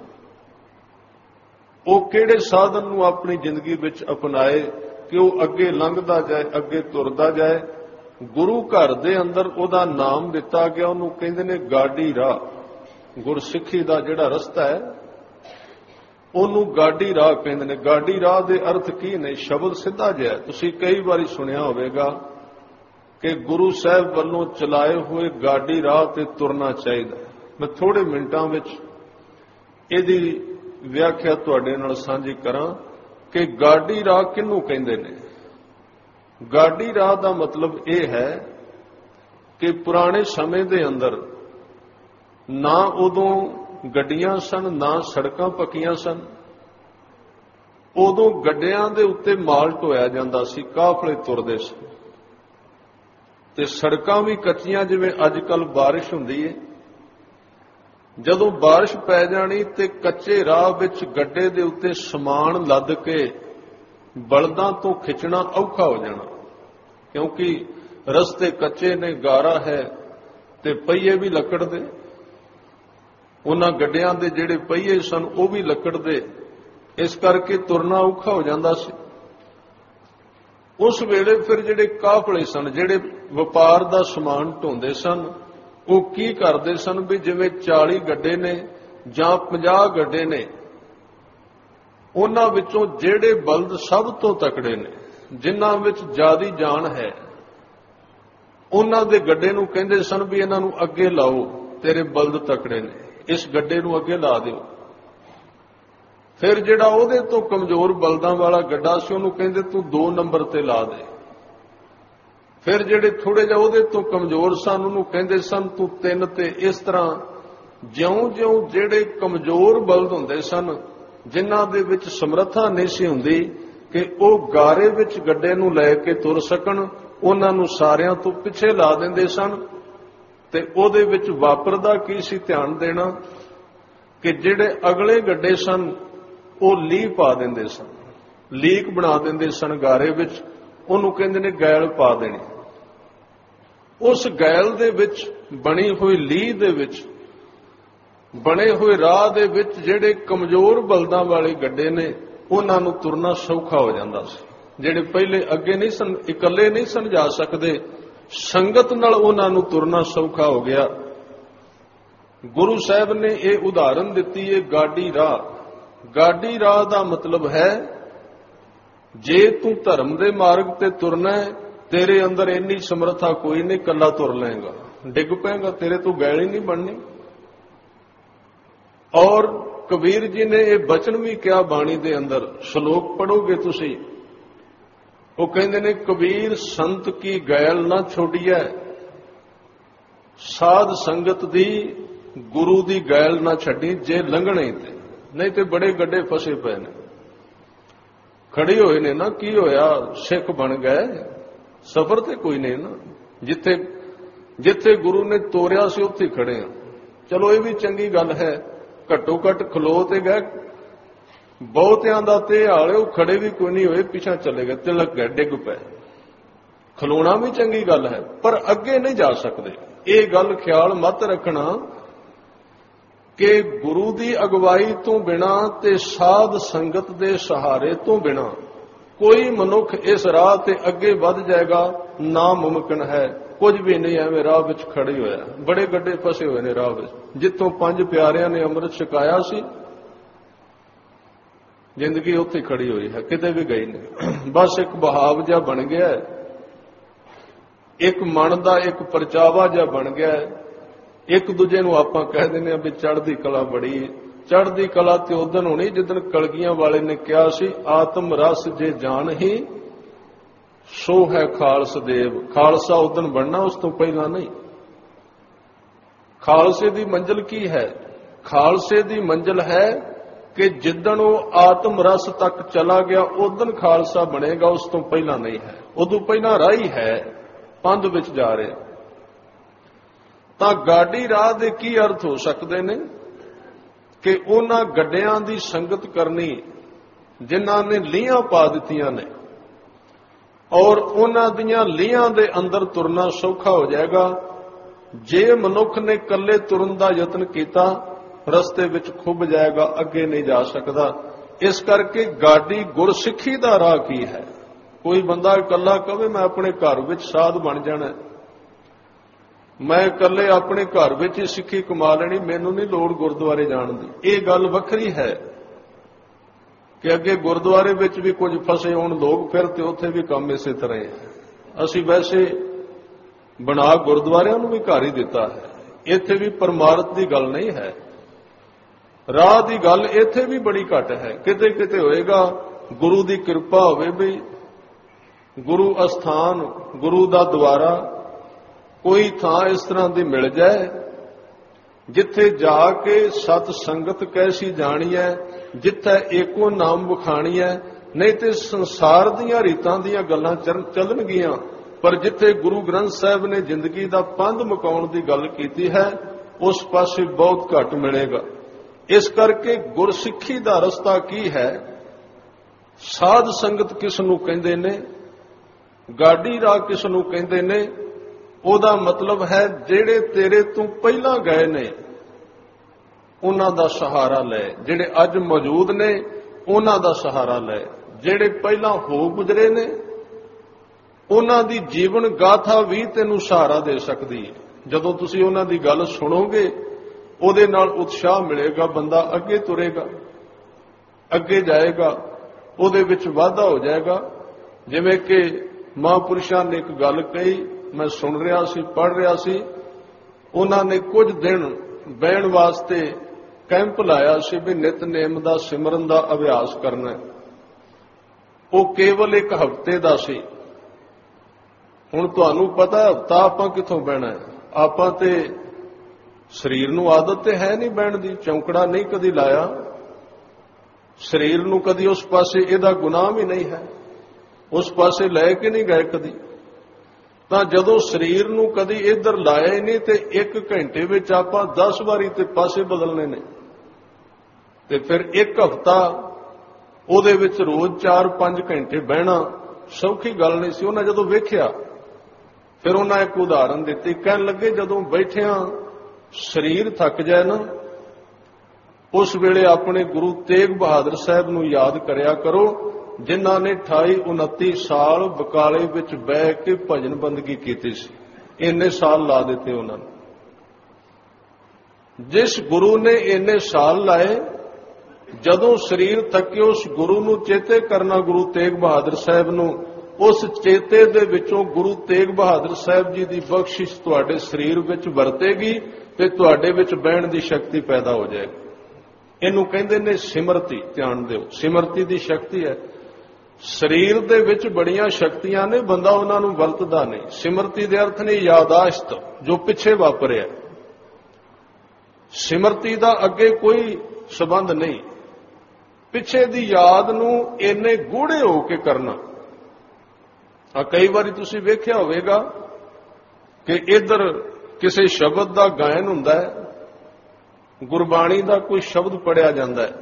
ਉਹ ਕਿਹੜੇ ਸਾਧਨ ਨੂੰ ਆਪਣੀ ਜ਼ਿੰਦਗੀ ਵਿੱਚ ਅਪਣਾਏ ਕਿ ਉਹ ਅੱਗੇ ਲੰਘਦਾ ਜਾਏ, ਅੱਗੇ ਤੁਰਦਾ ਜਾਏ। ਗੁਰੂ ਘਰ ਦੇ ਅੰਦਰ ਉਹਦਾ ਨਾਮ ਦਿੱਤਾ ਗਿਆ, ਉਹਨੂੰ ਕਹਿੰਦੇ ਨੇ ਗਾਡੀ ਰਾਹ। ਗੁਰਸਿੱਖੀ ਦਾ ਜਿਹੜਾ ਰਸਤਾ ਹੈ ਉਹਨੂੰ ਗਾਡੀ ਰਾਹ ਕਹਿੰਦੇ ਨੇ। ਗਾਡੀ ਰਾਹ ਦੇ ਅਰਥ ਕੀ ਨੇ? ਸ਼ਬਦ ਸਿੱਧਾ ਜਿਹਾ ਤੁਸੀਂ ਕਈ ਵਾਰੀ ਸੁਣਿਆ ਹੋਵੇਗਾ ਕਿ ਗੁਰੂ ਸਾਹਿਬ ਵੱਲੋਂ ਚਲਾਏ ਹੋਏ ਗਾਡੀ ਰਾਹ ਤੇ ਤੁਰਨਾ ਚਾਹੀਦਾ। ਮੈਂ ਥੋੜੇ ਮਿੰਟਾਂ ਵਿੱਚ ਇਹਦੀ ਵਿਆਖਿਆ ਤੁਹਾਡੇ ਨਾਲ ਸਾਂਝੀ ਕਰਾਂ ਕਿ ਗਾਡੀ ਰਾਹ ਕਿਹਨੂੰ ਕਹਿੰਦੇ ਨੇ। ਗਾਡੀ ਰਾਹ ਦਾ ਮਤਲਬ ਇਹ ਹੈ ਕਿ ਪੁਰਾਣੇ ਸਮੇਂ ਦੇ ਅੰਦਰ ਨਾ ਉਦੋਂ ਗੱਡੀਆਂ ਸਨ, ਨਾ ਸੜਕਾਂ ਪੱਕੀਆਂ ਸਨ। ਉਦੋਂ ਗੱਡਿਆਂ ਦੇ ਉੱਤੇ ਮਾਲ ਢੋਇਆ ਜਾਂਦਾ ਸੀ, ਕਾਫਲੇ ਤੁਰਦੇ ਸੀ, ਤੇ ਸੜਕਾਂ ਵੀ ਕੱਚੀਆਂ, ਜਿਵੇਂ ਅੱਜ ਕੱਲ੍ਹ ਬਾਰਿਸ਼ ਹੁੰਦੀ ਹੈ। ਜਦੋਂ ਬਾਰਿਸ਼ ਪੈ ਜਾਣੀ ਤੇ ਕੱਚੇ ਰਾਹ ਵਿੱਚ ਗੱਡੇ ਦੇ ਉੱਤੇ ਸਮਾਨ ਲੱਦ ਕੇ ਬਲਦਾਂ ਤੋਂ ਖਿੱਚਣਾ ਔਖਾ ਹੋ ਜਾਣਾ, ਕਿਉਂਕਿ ਰਸਤੇ ਕੱਚੇ ਨੇ, ਗਾਰਾ ਹੈ ਤੇ ਪਹੀਏ ਵੀ ਲੱਕੜ ਦੇ। ਉਹਨਾਂ ਗੱਡਿਆਂ ਦੇ ਜਿਹੜੇ ਪਹੀਏ ਸਨ ਉਹ ਵੀ ਲੱਕੜ ਦੇ, ਇਸ ਕਰਕੇ ਤੁਰਨਾ ਔਖਾ ਹੋ ਜਾਂਦਾ ਸੀ। ਉਸ ਵੇਲੇ ਫਿਰ ਜਿਹੜੇ ਕਾਫਲੇ ਸਨ, ਜਿਹੜੇ ਵਪਾਰ ਦਾ ਸਮਾਨ ਢੋਂਦੇ ਸਨ, ਉਹ ਕੀ ਕਰਦੇ ਸਨ ਵੀ ਜਿਵੇਂ ਚਾਲੀ ਗੱਡੇ ਨੇ ਜਾਂ ਪੰਜਾਹ ਗੱਡੇ ਨੇ, ਉਹਨਾਂ ਵਿੱਚੋਂ ਜਿਹੜੇ ਬਲਦ ਸਭ ਤੋਂ ਤਕੜੇ ਨੇ, ਜਿਨ੍ਹਾਂ ਵਿੱਚ ਜ਼ਿਆਦੀ ਜਾਨ ਹੈ, ਉਹਨਾਂ ਦੇ ਗੱਡੇ ਨੂੰ ਕਹਿੰਦੇ ਸਨ ਵੀ ਇਹਨਾਂ ਨੂੰ ਅੱਗੇ ਲਾਓ, ਤੇਰੇ ਬਲਦ ਤਕੜੇ ਨੇ, ਇਸ ਗੱਡੇ ਨੂੰ ਅੱਗੇ ਲਾ ਦਿਓ। ਫਿਰ ਜਿਹੜਾ ਉਹਦੇ ਤੋਂ ਕਮਜ਼ੋਰ ਬਲਦਾਂ ਵਾਲਾ ਗੱਡਾ ਸੀ ਉਹਨੂੰ ਕਹਿੰਦੇ ਤੂੰ ਦੋ ਨੰਬਰ ਤੇ ਲਾ ਦੇ। ਫਿਰ ਜਿਹੜੇ ਥੋੜੇ ਜਿਹਾ ਉਹਦੇ ਤੋਂ ਕਮਜ਼ੋਰ ਸਨ ਉਹਨੂੰ ਕਹਿੰਦੇ ਸਨ ਤੂੰ ਤਿੰਨ ਤੇ। ਇਸ ਤਰ੍ਹਾਂ ਜਿਉਂ-ਜਿਉਂ ਜਿਹੜੇ ਕਮਜ਼ੋਰ ਬਲਦ ਹੁੰਦੇ ਸਨ ਜਿਨ੍ਹਾਂ ਦੇ ਵਿੱਚ ਸਮਰੱਥਾ ਨਹੀਂ ਸੀ ਹੁੰਦੀ ਕਿ ਉਹ ਗਾਰੇ ਵਿੱਚ ਗੱਡੇ ਨੂੰ ਲੈ ਕੇ ਤੁਰ ਸਕਣ, ਉਹਨਾਂ ਨੂੰ ਸਾਰਿਆਂ ਤੋਂ ਪਿੱਛੇ ਲਾ ਦਿੰਦੇ ਸਨ। ਤੇ ਉਹਦੇ ਵਿੱਚ ਵਾਪਰਦਾ ਕੀ ਸੀ, ਧਿਆਨ ਦੇਣਾ ਕਿ ਜਿਹੜੇ ਅਗਲੇ ਗੱਡੇ ਸਨ ਉਹ ਲੀਹ ਪਾ ਦਿੰਦੇ ਸਨ, ਲੀਕ ਬਣਾ ਦਿੰਦੇ ਸਨ ਗਾਰੇ ਵਿੱਚ, ਉਹਨੂੰ ਕਹਿੰਦੇ ਨੇ ਗੈਲ ਪਾ ਦੇਣੀ। ਉਸ ਗੈਲ ਦੇ ਵਿੱਚ ਬਣੀ ਹੋਈ ਲੀਹ ਦੇ ਵਿੱਚ ਬਣੇ ਹੋਏ ਰਾਹ ਦੇ ਵਿੱਚ ਜਿਹੜੇ ਕਮਜ਼ੋਰ ਬਲਦਾਂ ਵਾਲੇ ਗੱਡੇ ਨੇ ਉਹਨਾਂ ਨੂੰ ਤੁਰਨਾ ਸੌਖਾ ਹੋ ਜਾਂਦਾ ਸੀ। ਜਿਹੜੇ ਪਹਿਲੇ ਅੱਗੇ ਨਹੀਂ ਸਨ, ਇਕੱਲੇ ਨਹੀਂ ਸਨ ਜਾ ਸਕਦੇ, ਸੰਗਤ ਨਾਲ ਉਹਨਾਂ ਨੂੰ ਤੁਰਨਾ ਸੌਖਾ ਹੋ ਗਿਆ। ਗੁਰੂ ਸਾਹਿਬ ਨੇ ਇਹ ਉਦਾਹਰਨ ਦਿੱਤੀ ਹੈ ਗਾਡੀ ਰਾਹ। ਗਾਡੀ ਰਾਹ ਦਾ ਮਤਲਬ ਹੈ ਜੇ ਤੂੰ ਧਰਮ ਦੇ ਮਾਰਗ ਤੇ ਤੁਰਨਾ ਹੈ, ਤੇਰੇ ਅੰਦਰ ਇੰਨੀ ਸਮਰੱਥਾ ਕੋਈ ਨਹੀਂ, ਇਕੱਲਾ ਤੁਰ ਲਏਗਾ, ਡਿੱਗ ਪਏਗਾ, ਤੇਰੇ ਤੋਂ ਗੈਲ ਹੀ ਨਹੀਂ ਬਣਨੀ। ਔਰ ਕਬੀਰ ਜੀ ਨੇ ਇਹ ਬਚਨ ਵੀ ਕਿਹਾ ਬਾਣੀ ਦੇ ਅੰਦਰ, ਸ਼ਲੋਕ ਪੜੋਗੇ ਤੁਸੀਂ, ਉਹ ਕਹਿੰਦੇ ਨੇ ਕਬੀਰ ਸੰਤ ਕੀ ਗੈਲ ਨਾ ਛੋੜੀਐ, ਸਾਧ ਸੰਗਤ ਦੀ ਗੁਰੂ ਦੀ ਗੈਲ ਨਾ ਛੱਡੀ, ਜੇ ਲੰਘਣੇ ਤੇ, ਨਹੀਂ ਤੇ ਬੜੇ ਗੱਡੇ ਫਸੇ ਪਏ ਨੇ, ਖੜੇ ਹੋਏ ਨੇ ਨਾ, ਕੀ ਹੋਇਆ ਸਿੱਖ ਬਣ ਗਏ, ਸਫ਼ਰ ਤੇ ਕੋਈ ਨਹੀਂ ਨਾ, ਜਿੱਥੇ ਜਿੱਥੇ ਗੁਰੂ ਨੇ ਤੋਰਿਆ ਸੀ ਉੱਥੇ ਖੜੇ ਆ। ਚਲੋ ਇਹ ਵੀ ਚੰਗੀ ਗੱਲ ਹੈ, ਘੱਟੋ ਘੱਟ ਖਲੋ ਤੇ ਗਏ। ਬਹੁਤਿਆਂ ਦਾ ਤੇ ਹਾਲ ਉਹ ਖੜੇ ਵੀ ਕੋਈ ਨਹੀਂ ਹੋਏ, ਪਿਛਾ ਚਲੇ ਗਏ, ਤਿਲਕ ਗਏ, ਡਿੱਗ ਪਏ। ਖਲੋਣਾ ਵੀ ਚੰਗੀ ਗੱਲ ਹੈ, ਪਰ ਅੱਗੇ ਨਹੀਂ ਜਾ ਸਕਦੇ। ਇਹ ਗੱਲ ਖਿਆਲ ਮੱਤ ਰੱਖਣਾ ਕਿ ਗੁਰੂ ਦੀ ਅਗਵਾਈ ਤੋਂ ਬਿਨਾਂ ਤੇ ਸਾਧ ਸੰਗਤ ਦੇ ਸਹਾਰੇ ਤੋਂ ਬਿਨਾਂ ਕੋਈ ਮਨੁੱਖ ਇਸ ਰਾਹ ਤੇ ਅੱਗੇ ਵੱਧ ਜਾਏਗਾ ਨਾ ਮੁਮਕਿਨ ਹੈ। ਕੁਝ ਵੀ ਨਹੀਂ, ਐਵੇਂ ਰਾਹ ਵਿੱਚ ਖੜੇ ਹੋਇਆ, ਬੜੇ ਗੱਡੇ ਫਸੇ ਹੋਏ ਨੇ ਰਾਹ ਵਿੱਚ। ਜਿੱਥੋਂ ਪੰਜ ਪਿਆਰਿਆਂ ਨੇ ਅੰਮ੍ਰਿਤ ਛਕਾਇਆ ਸੀ, ਜ਼ਿੰਦਗੀ ਉੱਥੇ ਖੜੀ ਹੋਈ ਹੈ, ਕਿਤੇ ਵੀ ਗਈ ਨਹੀਂ। ਬਸ ਇੱਕ ਬਹਾਵ ਜਿਹਾ ਬਣ ਗਿਆ, ਇੱਕ ਮਨ ਦਾ ਇੱਕ ਪਰਚਾਵਾ ਜਿਹਾ ਬਣ ਗਿਆ। ਇੱਕ ਦੂਜੇ ਨੂੰ ਆਪਾਂ ਕਹਿ ਦਿੰਦੇ ਆ ਵੀ ਚੜ੍ਹਦੀ ਕਲਾ ਬੜੀ। ਚੜ੍ਹਦੀ ਕਲਾ ਤੇ ਉਦਣ ਹੋਣੀ ਜਿੱਦਣ ਕਲਗੀਆਂ ਵਾਲੇ ਨੇ ਕਿਹਾ ਸੀ, ਆਤਮ ਰਸ ਜੇ ਜਾਣ ਹੀ ਸੋ ਹੈ ਖਾਲਸ ਦੇਵ। ਖਾਲਸਾ ਉਦਣ ਬਣਨਾ, ਉਸ ਤੋਂ ਪਹਿਲਾਂ ਨਹੀਂ। ਖਾਲਸੇ ਦੀ ਮੰਜ਼ਿਲ ਕੀ ਹੈ? ਖਾਲਸੇ ਦੀ ਮੰਜ਼ਿਲ ਹੈ ਕਿ ਜਿੱਦਣ ਉਹ ਆਤਮ ਰਸ ਤੱਕ ਚਲਾ ਗਿਆ ਉਦਣ ਖਾਲਸਾ ਬਣੇਗਾ, ਉਸ ਤੋਂ ਪਹਿਲਾਂ ਨਹੀਂ ਹੈ। ਉਦੋਂ ਪਹਿਲਾਂ ਰਾਹੀ ਹੈ, ਪੰਧ ਵਿੱਚ ਜਾ ਰਿਹਾ। ਤਾਂ ਗਾਡੀ ਰਾਹ ਦੇ ਕੀ ਅਰਥ ਹੋ ਸਕਦੇ ਨੇ ਕਿ ਉਹਨਾਂ ਗੱਡਿਆਂ ਦੀ ਸੰਗਤ ਕਰਨੀ ਜਿਨ੍ਹਾਂ ਨੇ ਲੀਹਾਂ ਪਾ ਦਿੱਤੀਆਂ ਨੇ, ਔਰ ਉਹਨਾਂ ਦੀਆਂ ਲੀਹਾਂ ਦੇ ਅੰਦਰ ਤੁਰਨਾ ਸੌਖਾ ਹੋ ਜਾਏਗਾ। ਜੇ ਮਨੁੱਖ ਨੇ ਇਕੱਲੇ ਤੁਰਨ ਦਾ ਯਤਨ ਕੀਤਾ, ਰਸਤੇ ਵਿੱਚ ਖੁੱਭ ਜਾਏਗਾ, ਅੱਗੇ ਨਹੀਂ ਜਾ ਸਕਦਾ। ਇਸ ਕਰਕੇ ਗਾਡੀ ਗੁਰਸਿੱਖੀ ਦਾ ਰਾਹ ਕੀ ਹੈ? ਕੋਈ ਬੰਦਾ ਇਕੱਲਾ ਕਹੇ ਮੈਂ ਆਪਣੇ ਘਰ ਵਿੱਚ ਸਾਧ ਬਣ ਜਾਣਾ, ਮੈਂ ਇਕੱਲੇ ਆਪਣੇ ਘਰ ਵਿੱਚ ਹੀ ਸਿੱਖੀ ਕਮਾ ਲੈਣੀ, ਮੈਨੂੰ ਨਹੀਂ ਲੋੜ ਗੁਰਦੁਆਰੇ ਜਾਣ ਦੀ। ਇਹ ਗੱਲ ਵੱਖਰੀ ਹੈ ਕਿ ਅੱਗੇ ਗੁਰਦੁਆਰੇ ਵਿੱਚ ਵੀ ਕੁਝ ਫਸੇ ਹੋਣ ਲੋਕ, ਫਿਰ ਤੇ ਉੱਥੇ ਵੀ ਕੰਮ ਇਸੇ ਤਰ੍ਹਾਂ ਹੈ। ਅਸੀਂ ਵੈਸੇ ਬਣਾ ਗੁਰਦੁਆਰਿਆਂ ਨੂੰ ਵੀ ਘਰ ਹੀ ਦਿੱਤਾ ਹੈ, ਇੱਥੇ ਵੀ ਪਰਮਾਰਥ ਦੀ ਗੱਲ ਨਹੀਂ ਹੈ। ਰਾਹ ਦੀ ਗੱਲ ਇੱਥੇ ਵੀ ਬੜੀ ਘੱਟ ਹੈ। ਕਿਤੇ ਕਿਤੇ ਹੋਏਗਾ ਗੁਰੂ ਦੀ ਕਿਰਪਾ ਹੋਵੇ ਵੀ ਗੁਰੂ ਅਸਥਾਨ, ਗੁਰੂ ਦਾ ਦੁਆਰਾ, ਕੋਈ ਥਾਂ ਇਸ ਤਰ੍ਹਾਂ ਦੀ ਮਿਲ ਜਾਏ ਜਿੱਥੇ ਜਾ ਕੇ ਸਤ ਸੰਗਤ ਕੈਸੀ ਜਾਣੀ ਹੈ, ਜਿੱਥੇ ਏਕੋ ਨਾਮ ਵਿਖਾਣੀ ਹੈ। ਨਹੀਂ ਤੇ ਸੰਸਾਰ ਦੀਆਂ ਰੀਤਾਂ ਦੀਆਂ ਗੱਲਾਂ ਚੱਲਣਗੀਆਂ, ਪਰ ਜਿੱਥੇ ਗੁਰੂ ਗ੍ਰੰਥ ਸਾਹਿਬ ਨੇ ਜ਼ਿੰਦਗੀ ਦਾ ਪੰਧ ਮੁਕਾਉਣ ਦੀ ਗੱਲ ਕੀਤੀ ਹੈ, ਉਸ ਪਾਸੇ ਬਹੁਤ ਘੱਟ ਮਿਲੇਗਾ। ਇਸ ਕਰਕੇ ਗੁਰਸਿੱਖੀ ਦਾ ਰਸਤਾ ਕੀ ਹੈ? ਸਾਧ ਸੰਗਤ ਕਿਸ ਨੂੰ ਕਹਿੰਦੇ ਨੇ? ਗਾਡੀ ਰਾਹ ਕਿਸ ਨੂੰ ਕਹਿੰਦੇ ਨੇ? ਉਹਦਾ ਮਤਲਬ ਹੈ ਜਿਹੜੇ ਤੇਰੇ ਤੋਂ ਪਹਿਲਾਂ ਗਏ ਨੇ ਉਹਨਾਂ ਦਾ ਸਹਾਰਾ ਲੈ, ਜਿਹੜੇ ਅੱਜ ਮੌਜੂਦ ਨੇ ਉਹਨਾਂ ਦਾ ਸਹਾਰਾ ਲੈ, ਜਿਹੜੇ ਪਹਿਲਾਂ ਹੋ ਗੁਜ਼ਰੇ ਨੇ ਉਹਨਾਂ ਦੀ ਜੀਵਨ ਗਾਥਾ ਵੀ ਤੈਨੂੰ ਸਹਾਰਾ ਦੇ ਸਕਦੀ ਹੈ। ਜਦੋਂ ਤੁਸੀਂ ਉਹਨਾਂ ਦੀ ਗੱਲ ਸੁਣੋਗੇ ਉਹਦੇ ਨਾਲ ਉਤਸ਼ਾਹ ਮਿਲੇਗਾ, ਬੰਦਾ ਅੱਗੇ ਤੁਰੇਗਾ, ਅੱਗੇ ਜਾਏਗਾ, ਉਹਦੇ ਵਿੱਚ ਵਾਧਾ ਹੋ ਜਾਏਗਾ। ਜਿਵੇਂ ਕਿ ਮਹਾਂਪੁਰਸ਼ਾਂ ਨੇ ਇੱਕ ਗੱਲ ਕਹੀ, ਮੈਂ ਸੁਣ ਰਿਹਾ ਸੀ, ਪੜ੍ਹ ਰਿਹਾ ਸੀ, ਉਹਨਾਂ ਨੇ ਕੁਝ ਦਿਨ ਬਹਿਣ ਵਾਸਤੇ ਕੈਂਪ ਲਾਇਆ ਸੀ ਵੀ ਨਿਤਨੇਮ ਦਾ ਸਿਮਰਨ ਦਾ ਅਭਿਆਸ ਕਰਨਾ। ਉਹ ਕੇਵਲ ਇੱਕ ਹਫ਼ਤੇ ਦਾ ਸੀ। ਹੁਣ ਤੁਹਾਨੂੰ ਪਤਾ ਹਫ਼ਤਾ ਆਪਾਂ ਕਿੱਥੋਂ ਬਹਿਣਾ? ਆਪਾਂ ਤੇ ਸਰੀਰ ਨੂੰ ਆਦਤ ਤੇ ਹੈ ਨਹੀਂ ਬਹਿਣ ਦੀ, ਚੌਂਕੜਾ ਨਹੀਂ ਕਦੀ ਲਾਇਆ। ਸਰੀਰ ਨੂੰ ਕਦੀ ਉਸ ਪਾਸੇ ਇਹਦਾ ਗੁਨਾਹ ਵੀ ਨਹੀਂ ਹੈ, ਉਸ ਪਾਸੇ ਲੈ ਕੇ ਨਹੀਂ ਗਏ ਕਦੀ। ਤਾਂ ਜਦੋਂ ਸਰੀਰ ਨੂੰ ਕਦੀ ਇੱਧਰ ਲਾਇਆ ਹੀ ਨਹੀਂ ਤੇ ਇੱਕ ਘੰਟੇ ਵਿੱਚ ਆਪਾਂ ਦਸ ਵਾਰੀ ਤੇ ਪਾਸੇ ਬਦਲਨੇ ਨੇ, ਤੇ ਫਿਰ ਇੱਕ ਹਫ਼ਤਾ ਉਹਦੇ ਵਿੱਚ ਰੋਜ਼ ਚਾਰ ਪੰਜ ਘੰਟੇ ਬਹਿਣਾ ਸੌਖੀ ਗੱਲ ਨਹੀਂ ਸੀ। ਉਹਨਾਂ ਜਦੋਂ ਵੇਖਿਆ ਫਿਰ ਉਹਨਾਂ ਇੱਕ ਉਦਾਹਰਨ ਦਿੱਤੀ, ਕਹਿਣ ਲੱਗੇ ਜਦੋਂ ਬੈਠਿਆਂ ਸਰੀਰ ਥੱਕ ਜਾਏ ਨਾ, ਉਸ ਵੇਲੇ ਆਪਣੇ ਗੁਰੂ ਤੇਗ ਬਹਾਦਰ ਸਾਹਿਬ ਨੂੰ ਯਾਦ ਕਰਿਆ ਕਰੋ, ਜਿਨ੍ਹਾਂ ਨੇ ਅਠਾਈ ਉਨੱਤੀ ਸਾਲ ਬਕਾਲੇ ਵਿੱਚ ਬਹਿ ਕੇ ਭਜਨ ਬੰਦਗੀ ਕੀਤੀ ਸੀ। ਇੰਨੇ ਸਾਲ ਲਾ ਦਿੱਤੇ ਉਹਨਾਂ ਨੇ। ਜਿਸ ਗੁਰੂ ਨੇ ਇੰਨੇ ਸਾਲ ਲਾਏ, ਜਦੋਂ ਸਰੀਰ ਥੱਕੇ ਉਸ ਗੁਰੂ ਨੂੰ ਚੇਤੇ ਕਰਨਾ, ਗੁਰੂ ਤੇਗ ਬਹਾਦਰ ਸਾਹਿਬ ਨੂੰ, ਉਸ ਚੇਤੇ ਦੇ ਵਿੱਚੋਂ ਗੁਰੂ ਤੇਗ ਬਹਾਦਰ ਸਾਹਿਬ ਜੀ ਦੀ ਬਖਸ਼ਿਸ਼ ਤੁਹਾਡੇ ਸਰੀਰ ਵਿੱਚ ਵਰਤੇਗੀ ਤੇ ਤੁਹਾਡੇ ਵਿੱਚ ਬਹਿਣ ਦੀ ਸ਼ਕਤੀ ਪੈਦਾ ਹੋ ਜਾਏਗੀ। ਇਹਨੂੰ ਕਹਿੰਦੇ ਨੇ ਸਿਮਰਤੀ। ਧਿਆਨ ਦਿਓ, ਸਿਮਰਤੀ ਦੀ ਸ਼ਕਤੀ ਹੈ। ਸਰੀਰ ਦੇ ਵਿੱਚ ਬੜੀਆਂ ਸ਼ਕਤੀਆਂ ਨੇ, ਬੰਦਾ ਉਹਨਾਂ ਨੂੰ ਵਰਤਦਾ ਨਹੀਂ। ਸਿਮਰਤੀ ਦੇ ਅਰਥ ਨੇ ਯਾਦਾਸ਼ਤ, ਜੋ ਪਿੱਛੇ ਵਾਪਰਿਆ। ਸਿਮਰਤੀ ਦਾ ਅੱਗੇ ਕੋਈ ਸਬੰਧ ਨਹੀਂ। ਪਿੱਛੇ ਦੀ ਯਾਦ ਨੂੰ ਇੰਨੇ ਗੂੜੇ ਹੋ ਕੇ ਕਰਨਾ। ਆ ਕਈ ਵਾਰੀ ਤੁਸੀਂ ਵੇਖਿਆ ਹੋਵੇਗਾ ਕਿ ਇੱਧਰ ਕਿਸੇ ਸ਼ਬਦ ਦਾ ਗਾਇਨ ਹੁੰਦਾ ਹੈ, ਗੁਰਬਾਣੀ ਦਾ ਕੋਈ ਸ਼ਬਦ ਪੜਿਆ ਜਾਂਦਾ ਹੈ,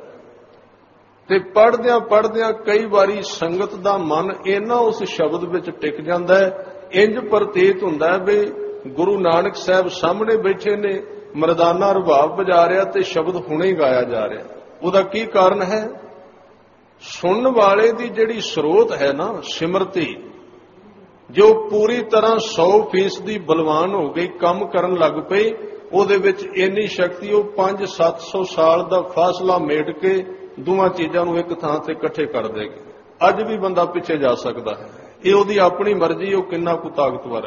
ਤੇ ਪੜਦਿਆਂ ਪੜਦਿਆਂ ਕਈ ਵਾਰੀ ਸੰਗਤ ਦਾ ਮਨ ਇੰਨਾ ਉਸ ਸ਼ਬਦ ਵਿੱਚ ਟਿਕ ਜਾਂਦਾ ਹੈ, ਇੰਜ ਪ੍ਰਤੀਤ ਹੁੰਦਾ ਹੈ ਵੀ ਗੁਰੂ ਨਾਨਕ ਸਾਹਿਬ ਸਾਹਮਣੇ ਬੈਠੇ ਨੇ, ਮਰਦਾਨਾ ਰਬਾਬ ਵਜਾ ਰਿਹਾ ਤੇ ਸ਼ਬਦ ਹੁਣੇ ਹੀ ਗਾਇਆ ਜਾ ਰਿਹਾ। ਉਹਦਾ ਕੀ ਕਾਰਨ ਹੈ? ਸੁਣਨ ਵਾਲੇ ਦੀ ਜਿਹੜੀ ਸਰੋਤ ਹੈ ਨਾ, ਸਿਮਰਤੀ, ਜੋ ਪੂਰੀ ਤਰ੍ਹਾਂ ਸੌ ਫੀਸਦੀ ਬਲਵਾਨ ਹੋ ਗਈ, ਕੰਮ ਕਰਨ ਲੱਗ ਪਈ, ਉਹਦੇ ਵਿੱਚ ਇੰਨੀ ਸ਼ਕਤੀ, ਉਹ ਪੰਜ ਸੱਤ ਸੌ ਸਾਲ ਦਾ ਫਾਸਲਾ ਮੇਟ ਕੇ ਦੋਵਾਂ ਚੀਜ਼ਾਂ ਨੂੰ ਇੱਕ ਥਾਂ ਤੇ ਇਕੱਠੇ ਕਰ ਦੇਗੀ। ਅੱਜ ਵੀ ਬੰਦਾ ਪਿੱਛੇ ਜਾ ਸਕਦਾ ਹੈ। ਇਹ ਉਹਦੀ ਆਪਣੀ ਮਰਜ਼ੀ, ਉਹ ਕਿੰਨਾ ਕੁ ਤਾਕਤਵਰ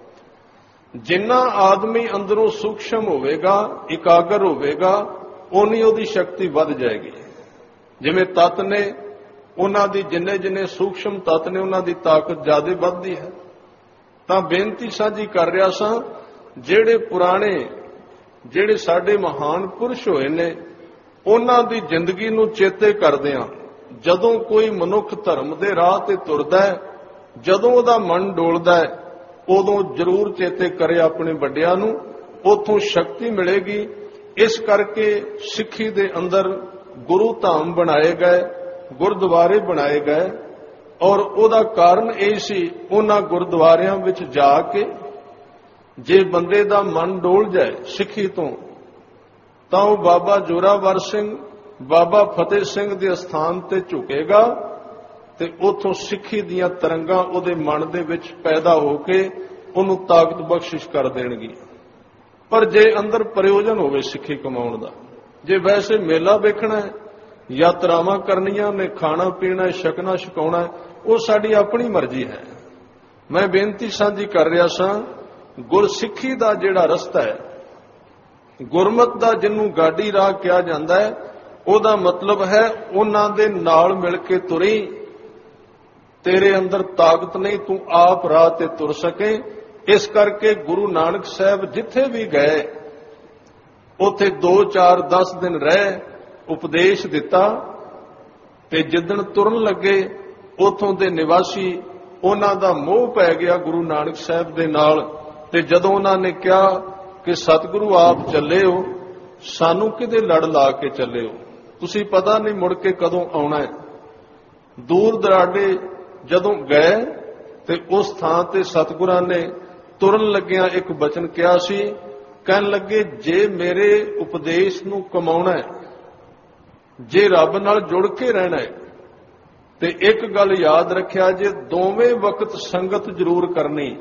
ਹੈ। ਜਿੰਨਾ ਆਦਮੀ ਅੰਦਰੋਂ ਸੂਖਸ਼ਮ ਹੋਵੇਗਾ, ਇਕਾਗਰ ਹੋਵੇਗਾ, ਉਨੀ ਉਹਦੀ ਸ਼ਕਤੀ ਵੱਧ ਜਾਏਗੀ। ਜਿਵੇਂ ਤੱਤ ਨੇ, ਉਹਨਾਂ ਦੀ ਜਿੰਨੇ ਜਿੰਨੇ ਸੂਖਸ਼ਮ ਤੱਤ ਨੇ, ਉਹਨਾਂ ਦੀ ਤਾਕਤ ਜ਼ਿਆਦਾ ਵੱਧਦੀ ਹੈ। ਤਾਂ ਬੇਨਤੀ ਸਾਂਝੀ ਕਰ ਰਿਹਾ ਸਾਂ, ਜਿਹੜੇ ਪੁਰਾਣੇ, ਜਿਹੜੇ ਸਾਡੇ ਮਹਾਨ ਪੁਰਸ਼ ਹੋਏ ਨੇ, ਉਹਨਾਂ ਦੀ ਜ਼ਿੰਦਗੀ ਨੂੰ ਚੇਤੇ ਕਰਦਿਆਂ, ਜਦੋਂ ਕੋਈ ਮਨੁੱਖ ਧਰਮ ਦੇ ਰਾਹ ਤੇ ਤੁਰਦਾ ਹੈ, ਜਦੋਂ ਉਹਦਾ ਮਨ ਡੋਲਦਾ ਹੈ, ਉਦੋਂ ਜ਼ਰੂਰ ਚੇਤੇ ਕਰੇ ਆਪਣੇ ਵੱਡਿਆਂ ਨੂੰ, ਉੱਥੋਂ ਸ਼ਕਤੀ ਮਿਲੇਗੀ। ਇਸ ਕਰਕੇ ਸਿੱਖੀ ਦੇ ਅੰਦਰ ਗੁਰੂ ਧਾਮ ਬਣਾਏ ਗਏ, ਗੁਰਦੁਆਰੇ ਬਣਾਏ ਗਏ, ਔਰ ਉਹਦਾ ਕਾਰਨ ਇਹ ਸੀ, ਉਹਨਾਂ ਗੁਰਦੁਆਰਿਆਂ ਵਿੱਚ ਜਾ ਕੇ ਜੇ ਬੰਦੇ ਦਾ ਮਨ ਡੋਲ ਜਾਏ ਸਿੱਖੀ ਤੋਂ, ਤਾਂ ਉਹ ਬਾਬਾ ਜ਼ੋਰਾਵਰ ਸਿੰਘ, ਬਾਬਾ ਫਤਿਹ ਸਿੰਘ ਦੇ ਅਸਥਾਨ ਤੇ ਝੁਕੇਗਾ ਤੇ ਉੱਥੋਂ ਸਿੱਖੀ ਦੀਆਂ ਤਰੰਗਾਂ ਉਹਦੇ ਮਨ ਦੇ ਵਿੱਚ ਪੈਦਾ ਹੋ ਕੇ ਉਹਨੂੰ ਤਾਕਤ ਬਖਸ਼ਿਸ਼ ਕਰ ਦੇਣਗੀ। ਪਰ ਜੇ ਅੰਦਰ ਪ੍ਰਯੋਜਨ ਹੋਵੇ ਸਿੱਖੀ ਕਮਾਉਣ ਦਾ, ਜੇ ਵੈਸੇ ਮੇਲਾ ਵੇਖਣਾ ਹੈ, ਯਾਤਰਾਵਾਂ ਕਰਨੀਆਂ ਨੇ, ਖਾਣਾ ਪੀਣਾ, ਛਕਣਾ ਛਕਾਉਣਾ, ਉਹ ਸਾਡੀ ਆਪਣੀ ਮਰਜ਼ੀ ਹੈ। ਮੈਂ ਬੇਨਤੀ ਸਾਂਝੀ ਕਰ ਰਿਹਾ ਸਾਂ, ਗੁਰਸਿੱਖੀ ਦਾ ਜਿਹੜਾ ਰਸਤਾ ਹੈ, ਗੁਰਮਤ ਦਾ ਜਿਹਨੂੰ ਗਾਡੀ ਰਾਹ ਕਿਹਾ ਜਾਂਦਾ ਹੈ, ਉਹਦਾ ਮਤਲਬ ਹੈ ਉਹਨਾਂ ਦੇ ਨਾਲ ਮਿਲ ਕੇ ਤੁਰੀ। ਤੇਰੇ ਅੰਦਰ ਤਾਕਤ ਨਹੀਂ, ਤੂੰ ਆਪ ਰਾਹ ਤੇ ਤੁਰ ਸਕੇ। ਇਸ ਕਰਕੇ ਗੁਰੂ ਨਾਨਕ ਸਾਹਿਬ ਜਿੱਥੇ ਵੀ ਗਏ, ਉੱਥੇ ਦੋ ਚਾਰ ਦਸ ਦਿਨ ਰਹਿ, ਉਪਦੇਸ਼ ਦਿੱਤਾ, ਤੇ ਜਿੱਦਣ ਤੁਰਨ ਲੱਗੇ ਉੱਥੋਂ ਦੇ ਨਿਵਾਸੀ, ਉਹਨਾਂ ਦਾ ਮੋਹ ਪੈ ਗਿਆ ਗੁਰੂ ਨਾਨਕ ਸਾਹਿਬ ਦੇ ਨਾਲ। ਤੇ ਜਦੋਂ ਉਹਨਾਂ ਨੇ ਕਿਹਾ ਕਿ ਸਤਿਗੁਰੂ ਆਪ ਚੱਲੇ ਹੋ, ਸਾਨੂੰ ਕਿਤੇ ਲੜ ਲਾ ਕੇ ਚੱਲੇ ਹੋ, ਤੁਸੀਂ ਪਤਾ ਨਹੀਂ ਮੁੜ ਕੇ ਕਦੋਂ ਆਉਣਾ ਹੈ। ਦੂਰ ਦਰਾਡੇ ਜਦੋਂ ਗਏ ਤੇ ਉਸ ਥਾਂ ਤੇ ਸਤਿਗੁਰਾਂ ਨੇ ਤੁਰਨ ਲੱਗਿਆਂ ਇੱਕ ਬਚਨ ਕਿਹਾ ਸੀ। ਕਹਿਣ ਲੱਗੇ, ਜੇ ਮੇਰੇ ਉਪਦੇਸ਼ ਨੂੰ ਕਮਾਉਣਾ ਹੈ, ਜੇ ਰੱਬ ਨਾਲ ਜੁੜ ਕੇ ਰਹਿਣਾ ਹੈ, ਤੇ ਇੱਕ ਗੱਲ ਯਾਦ ਰੱਖਿਆ, ਜੇ ਦੋਵੇਂ ਵਕਤ ਸੰਗਤ ਜ਼ਰੂਰ ਕਰਨੀ।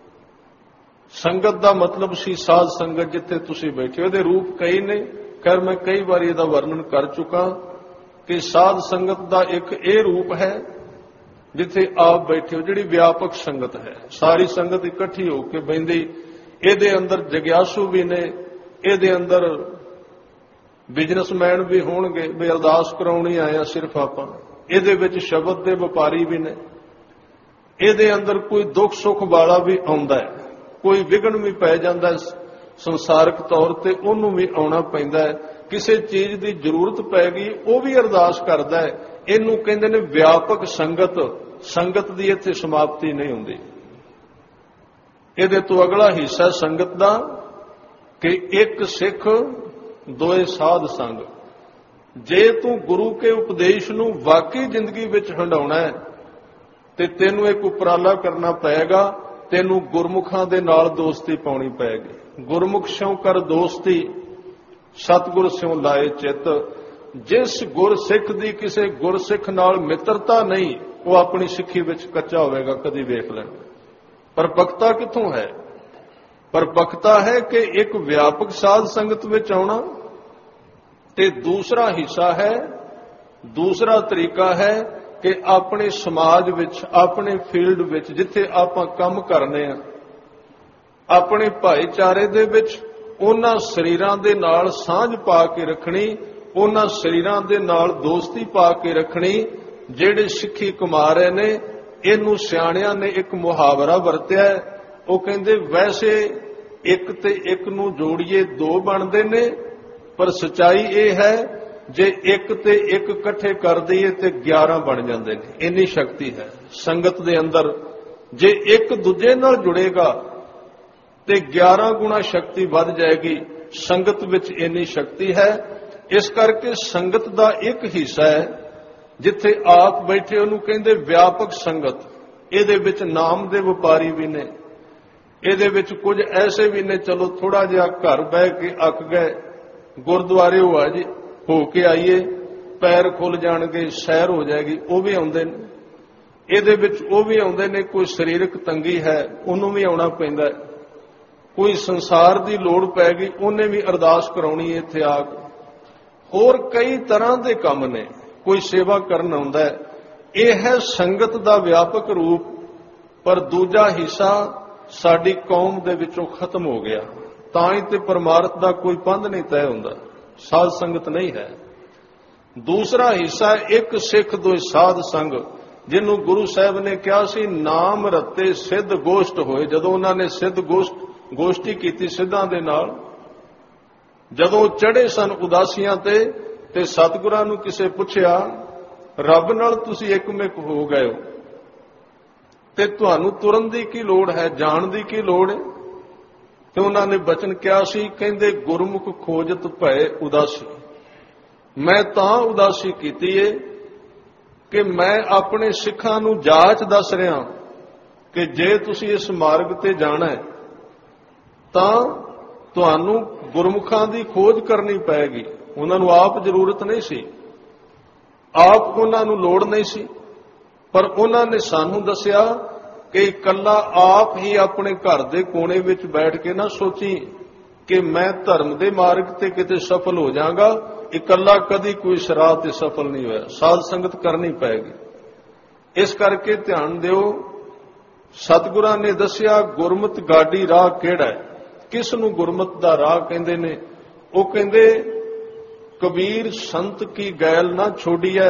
ਸੰਗਤ ਦਾ ਮਤਲਬ ਸੀ ਸਾਧ ਸੰਗਤ, ਜਿੱਥੇ ਤੁਸੀਂ ਬੈਠੇ ਹੋ। ਇਹਦੇ ਰੂਪ ਕਈ ਨੇ, ਖੈਰ ਮੈਂ ਕਈ ਵਾਰੀ ਇਹਦਾ ਵਰਣਨ ਕਰ ਚੁੱਕਾ ਕਿ ਸਾਧ ਸੰਗਤ ਦਾ ਇੱਕ ਇਹ ਰੂਪ ਹੈ ਜਿੱਥੇ ਆਪ ਬੈਠੇ ਹੋ, ਜਿਹੜੀ ਵਿਆਪਕ ਸੰਗਤ ਹੈ, ਸਾਰੀ ਸੰਗਤ ਇਕੱਠੀ ਹੋ ਕੇ ਬਹਿੰਦੀ। ਇਹਦੇ ਅੰਦਰ ਜਗਿਆਸੂ ਵੀ ਨੇ, ਇਹਦੇ ਅੰਦਰ ਬਿਜ਼ਨਸਮੈਨ ਵੀ ਹੋਣਗੇ, ਵੀ ਅਰਦਾਸ ਕਰਾਉਣੀ ਆਇਆ ਸਿਰਫ ਆਪਾਂ। ਇਹਦੇ ਵਿੱਚ ਸ਼ਬਦ ਦੇ ਵਪਾਰੀ ਵੀ ਨੇ, ਇਹਦੇ ਅੰਦਰ ਕੋਈ ਦੁੱਖ ਸੁੱਖ ਵਾਲਾ ਵੀ ਆਉਂਦਾ ਹੈ, ਕੋਈ ਵਿਘਨ ਵੀ ਪੈ ਜਾਂਦਾ ਹੈ ਸੰਸਾਰਿਕ ਤੌਰ ਤੇ, ਉਹਨੂੰ ਵੀ ਆਉਣਾ ਪੈਂਦਾ ਹੈ। ਕਿਸੇ ਚੀਜ਼ ਦੀ ਜ਼ਰੂਰਤ ਪੈ ਗਈ ਉਹ ਵੀ ਅਰਦਾਸ ਕਰਦਾ ਹੈ। ਇਹਨੂੰ ਕਹਿੰਦੇ ਨੇ ਵਿਆਪਕ ਸੰਗਤ। ਸੰਗਤ ਦੀ ਇੱਥੇ ਸਮਾਪਤੀ ਨਹੀਂ ਹੁੰਦੀ। ਇਹਦੇ ਤੋਂ ਅਗਲਾ ਹਿੱਸਾ ਸੰਗਤ ਦਾ ਕਿ ਇੱਕ ਸਿੱਖ ਦੋਏ ਸਾਧ ਸੰਗ। ਜੇ ਤੂੰ ਗੁਰੂ ਕੇ ਉਪਦੇਸ਼ ਨੂੰ ਵਾਕਈ ਜ਼ਿੰਦਗੀ ਵਿੱਚ ਹੰਡਾਉਣਾ ਹੈ ਤੇ ਤੈਨੂੰ ਇੱਕ ਉਪਰਾਲਾ ਕਰਨਾ ਪਏਗਾ। ਤੈਨੂੰ ਗੁਰਮੁਖਾਂ ਦੇ ਨਾਲ ਦੋਸਤੀ ਪਾਉਣੀ ਪਏਗੀ। ਗੁਰਮੁਖ ਸਿਉ ਕਰ ਦੋਸਤੀ, ਸਤਿਗੁਰ ਸਿਉ ਲਾਏ ਚਿੱਤ। ਜਿਸ ਗੁਰਸਿੱਖ ਦੀ ਕਿਸੇ ਗੁਰਸਿੱਖ ਨਾਲ ਮਿੱਤਰਤਾ ਨਹੀਂ, ਉਹ ਆਪਣੀ ਸਿੱਖੀ ਵਿੱਚ ਕੱਚਾ ਹੋਵੇਗਾ। ਕਦੀ ਵੇਖ ਲੈਣ। ਪਰ ਬਖਤਾ ਕਿੱਥੋਂ ਹੈ? ਪਰ ਬਖਤਾ ਹੈ ਕਿ ਇੱਕ ਵਿਆਪਕ ਸਾਧ ਸੰਗਤ ਵਿੱਚ ਆਉਣਾ, ਤੇ ਦੂਸਰਾ ਹਿੱਸਾ ਹੈ, ਦੂਸਰਾ ਤਰੀਕਾ ਹੈ ਕਿ ਆਪਣੇ ਸਮਾਜ ਵਿੱਚ, ਆਪਣੇ ਫੀਲਡ ਵਿੱਚ ਜਿੱਥੇ ਆਪਾਂ ਕੰਮ ਕਰਨੇ ਆ, ਆਪਣੇ ਭਾਈਚਾਰੇ ਦੇ ਵਿੱਚ ਉਹਨਾਂ ਸਰੀਰਾਂ ਦੇ ਨਾਲ ਸਾਂਝ ਪਾ ਕੇ ਰੱਖਣੀ, ਉਹਨਾਂ ਸਰੀਰਾਂ ਦੇ ਨਾਲ ਦੋਸਤੀ ਪਾ ਕੇ ਰੱਖਣੀ ਜਿਹੜੇ ਸਿੱਖੀ ਕਮਾ ਰਹੇ ਨੇ। ਇਹਨੂੰ ਸਿਆਣਿਆਂ ਨੇ ਇੱਕ ਮੁਹਾਵਰਾ ਵਰਤਿਆ। ਉਹ ਕਹਿੰਦੇ ਵੈਸੇ ਇੱਕ ਤੇ ਇੱਕ ਨੂੰ ਜੋੜੀਏ ਦੋ ਬਣਦੇ ਨੇ, ਪਰ ਸਚਾਈ ਇਹ ਹੈ ਜੇ ਇੱਕ ਤੇ ਇੱਕ ਇਕੱਠੇ ਕਰ ਦਈਏ ਤੇ ਗਿਆਰਾਂ ਬਣ ਜਾਂਦੇ ਨੇ। ਇੰਨੀ ਸ਼ਕਤੀ ਹੈ ਸੰਗਤ ਦੇ ਅੰਦਰ। ਜੇ ਇੱਕ ਦੂਜੇ ਨਾਲ ਜੁੜੇਗਾ ਤੇ ਗਿਆਰਾਂ ਗੁਣਾ ਸ਼ਕਤੀ ਵੱਧ ਜਾਏਗੀ। ਸੰਗਤ ਵਿੱਚ ਇੰਨੀ ਸ਼ਕਤੀ ਹੈ। ਇਸ ਕਰਕੇ ਸੰਗਤ ਦਾ ਇੱਕ ਹਿੱਸਾ ਹੈ ਜਿੱਥੇ ਆਪ ਬੈਠੇ, ਉਹਨੂੰ ਕਹਿੰਦੇ ਵਿਆਪਕ ਸੰਗਤ। ਇਹਦੇ ਵਿੱਚ ਨਾਮ ਦੇ ਵਪਾਰੀ ਵੀ ਨੇ, ਇਹਦੇ ਵਿੱਚ ਕੁਝ ਐਸੇ ਵੀ ਨੇ ਚਲੋ ਥੋੜਾ ਜਿਹਾ ਘਰ ਬਹਿ ਕੇ ਅੱਕ ਗਏ, ਗੁਰਦੁਆਰੇ ਹੋ ਆ ਜੀ ਹੋ ਕੇ ਆਈਏ, ਪੈਰ ਖੁੱਲ ਜਾਣਗੇ, ਸੈਰ ਹੋ ਜਾਏਗੀ, ਉਹ ਵੀ ਆਉਂਦੇ ਨੇ। ਇਹਦੇ ਵਿੱਚ ਉਹ ਵੀ ਆਉਂਦੇ ਨੇ, ਕੋਈ ਸਰੀਰਕ ਤੰਗੀ ਹੈ ਉਹਨੂੰ ਵੀ ਆਉਣਾ ਪੈਂਦਾ, ਕੋਈ ਸੰਸਾਰ ਦੀ ਲੋੜ ਪੈ ਗਈ ਉਹਨੇ ਵੀ ਅਰਦਾਸ ਕਰਾਉਣੀ ਇੱਥੇ ਆ ਕੇ। ਹੋਰ ਕਈ ਤਰ੍ਹਾਂ ਦੇ ਕੰਮ ਨੇ, ਕੋਈ ਸੇਵਾ ਕਰਨ ਆਉਂਦਾ ਹੈ। ਇਹ ਹੈ ਸੰਗਤ ਦਾ ਵਿਆਪਕ ਰੂਪ। ਪਰ ਦੂਜਾ ਹਿੱਸਾ ਸਾਡੀ ਕੌਮ ਦੇ ਵਿੱਚੋਂ ਖਤਮ ਹੋ ਗਿਆ। ਤਾਂ ਹੀ ਤੇ ਪਰਮਾਰਥ ਦਾ ਕੋਈ ਪੰਧ ਨਹੀਂ ਤੈਅ ਹੁੰਦਾ, ਸਾਧ ਸੰਗਤ ਨਹੀਂ ਹੈ। ਦੂਸਰਾ ਹਿੱਸਾ ਇੱਕ ਸਿੱਖ ਦੋਇ ਸਾਧ ਸੰਗ, ਜਿਹਨੂੰ ਗੁਰੂ ਸਾਹਿਬ ਨੇ ਕਿਹਾ ਸੀ ਨਾਮ ਰਤੇ ਸਿੱਧ ਗੋਸ਼ਟ ਹੋਏ। ਜਦੋਂ ਉਹਨਾਂ ਨੇ ਸਿੱਧ ਗੋਸ਼ਟ ਗੋਸ਼ਟੀ ਕੀਤੀ ਸਿੱਧਾਂ ਦੇ ਨਾਲ, ਜਦੋਂ ਚੜੇ ਸਨ ਉਦਾਸੀਆਂ ਤੇ ਤੇ ਸਤਿਗੁਰਾਂ ਨੂੰ ਕਿਸੇ ਪੁੱਛਿਆ ਰੱਬ ਨਾਲ ਤੁਸੀਂ ਇੱਕਮਿਕ ਹੋ ਗਏ ਹੋ ਤੇ ਤੁਹਾਨੂੰ ਤੁਰਨ ਦੀ ਕੀ ਲੋੜ ਹੈ, ਜਾਣ ਦੀ ਕੀ ਲੋੜ ਹੈ? ਤੇ ਉਹਨਾਂ ਨੇ ਬਚਨ ਕਿਹਾ ਸੀ, ਕਹਿੰਦੇ ਗੁਰਮੁਖ ਖੋਜਤ ਭਏ ਉਦਾਸੀ। ਮੈਂ ਤਾਂ ਉਦਾਸੀ ਕੀਤੀ ਏ ਕਿ ਮੈਂ ਆਪਣੇ ਸਿੱਖਾਂ ਨੂੰ ਜਾਚ ਦੱਸ ਰਿਹਾ ਕਿ ਜੇ ਤੁਸੀਂ ਇਸ ਮਾਰਗ ਤੇ ਜਾਣਾ ਹੈ ਤਾਂ ਤੁਹਾਨੂੰ ਗੁਰਮੁਖਾਂ ਦੀ ਖੋਜ ਕਰਨੀ ਪਏਗੀ। ਉਹਨਾਂ ਨੂੰ ਆਪ ਜ਼ਰੂਰਤ ਨਹੀਂ ਸੀ, ਆਪ ਉਹਨਾਂ ਨੂੰ ਲੋੜ ਨਹੀਂ ਸੀ, ਪਰ ਉਹਨਾਂ ਨੇ ਸਾਨੂੰ ਦੱਸਿਆ ਕਿ ਇਕੱਲਾ ਆਪ ਹੀ ਆਪਣੇ ਘਰ ਦੇ ਕੋਨੇ ਵਿੱਚ ਬੈਠ ਕੇ ਨਾ ਸੋਚੀ ਕਿ ਮੈਂ ਧਰਮ ਦੇ ਮਾਰਗ ਤੇ ਕਿਤੇ ਸਫਲ ਹੋ ਜਾਵਾਂਗਾ। ਇਕੱਲਾ ਕਦੀ ਕੋਈ ਸਰਾਹ ਤੇ ਸਫਲ ਨਹੀਂ ਹੋਇਆ, ਸਾਧ ਸੰਗਤ ਕਰਨੀ ਪਏਗੀ। ਇਸ ਕਰਕੇ ਧਿਆਨ ਦਿਓ, ਸਤਿਗੁਰਾਂ ਨੇ ਦੱਸਿਆ ਗੁਰਮਤਿ ਗਾਡੀ ਰਾਹ ਕਿਹੜਾ ਹੈ। ਕਿਸ ਨੂੰ ਗੁਰਮਤਿ ਦਾ ਰਾਹ ਕਹਿੰਦੇ ਨੇ? ਉਹ ਕਹਿੰਦੇ ਕਬੀਰ ਸੰਤ ਕੀ ਗੈਲ ਨਾ ਛੋੜੀਐ,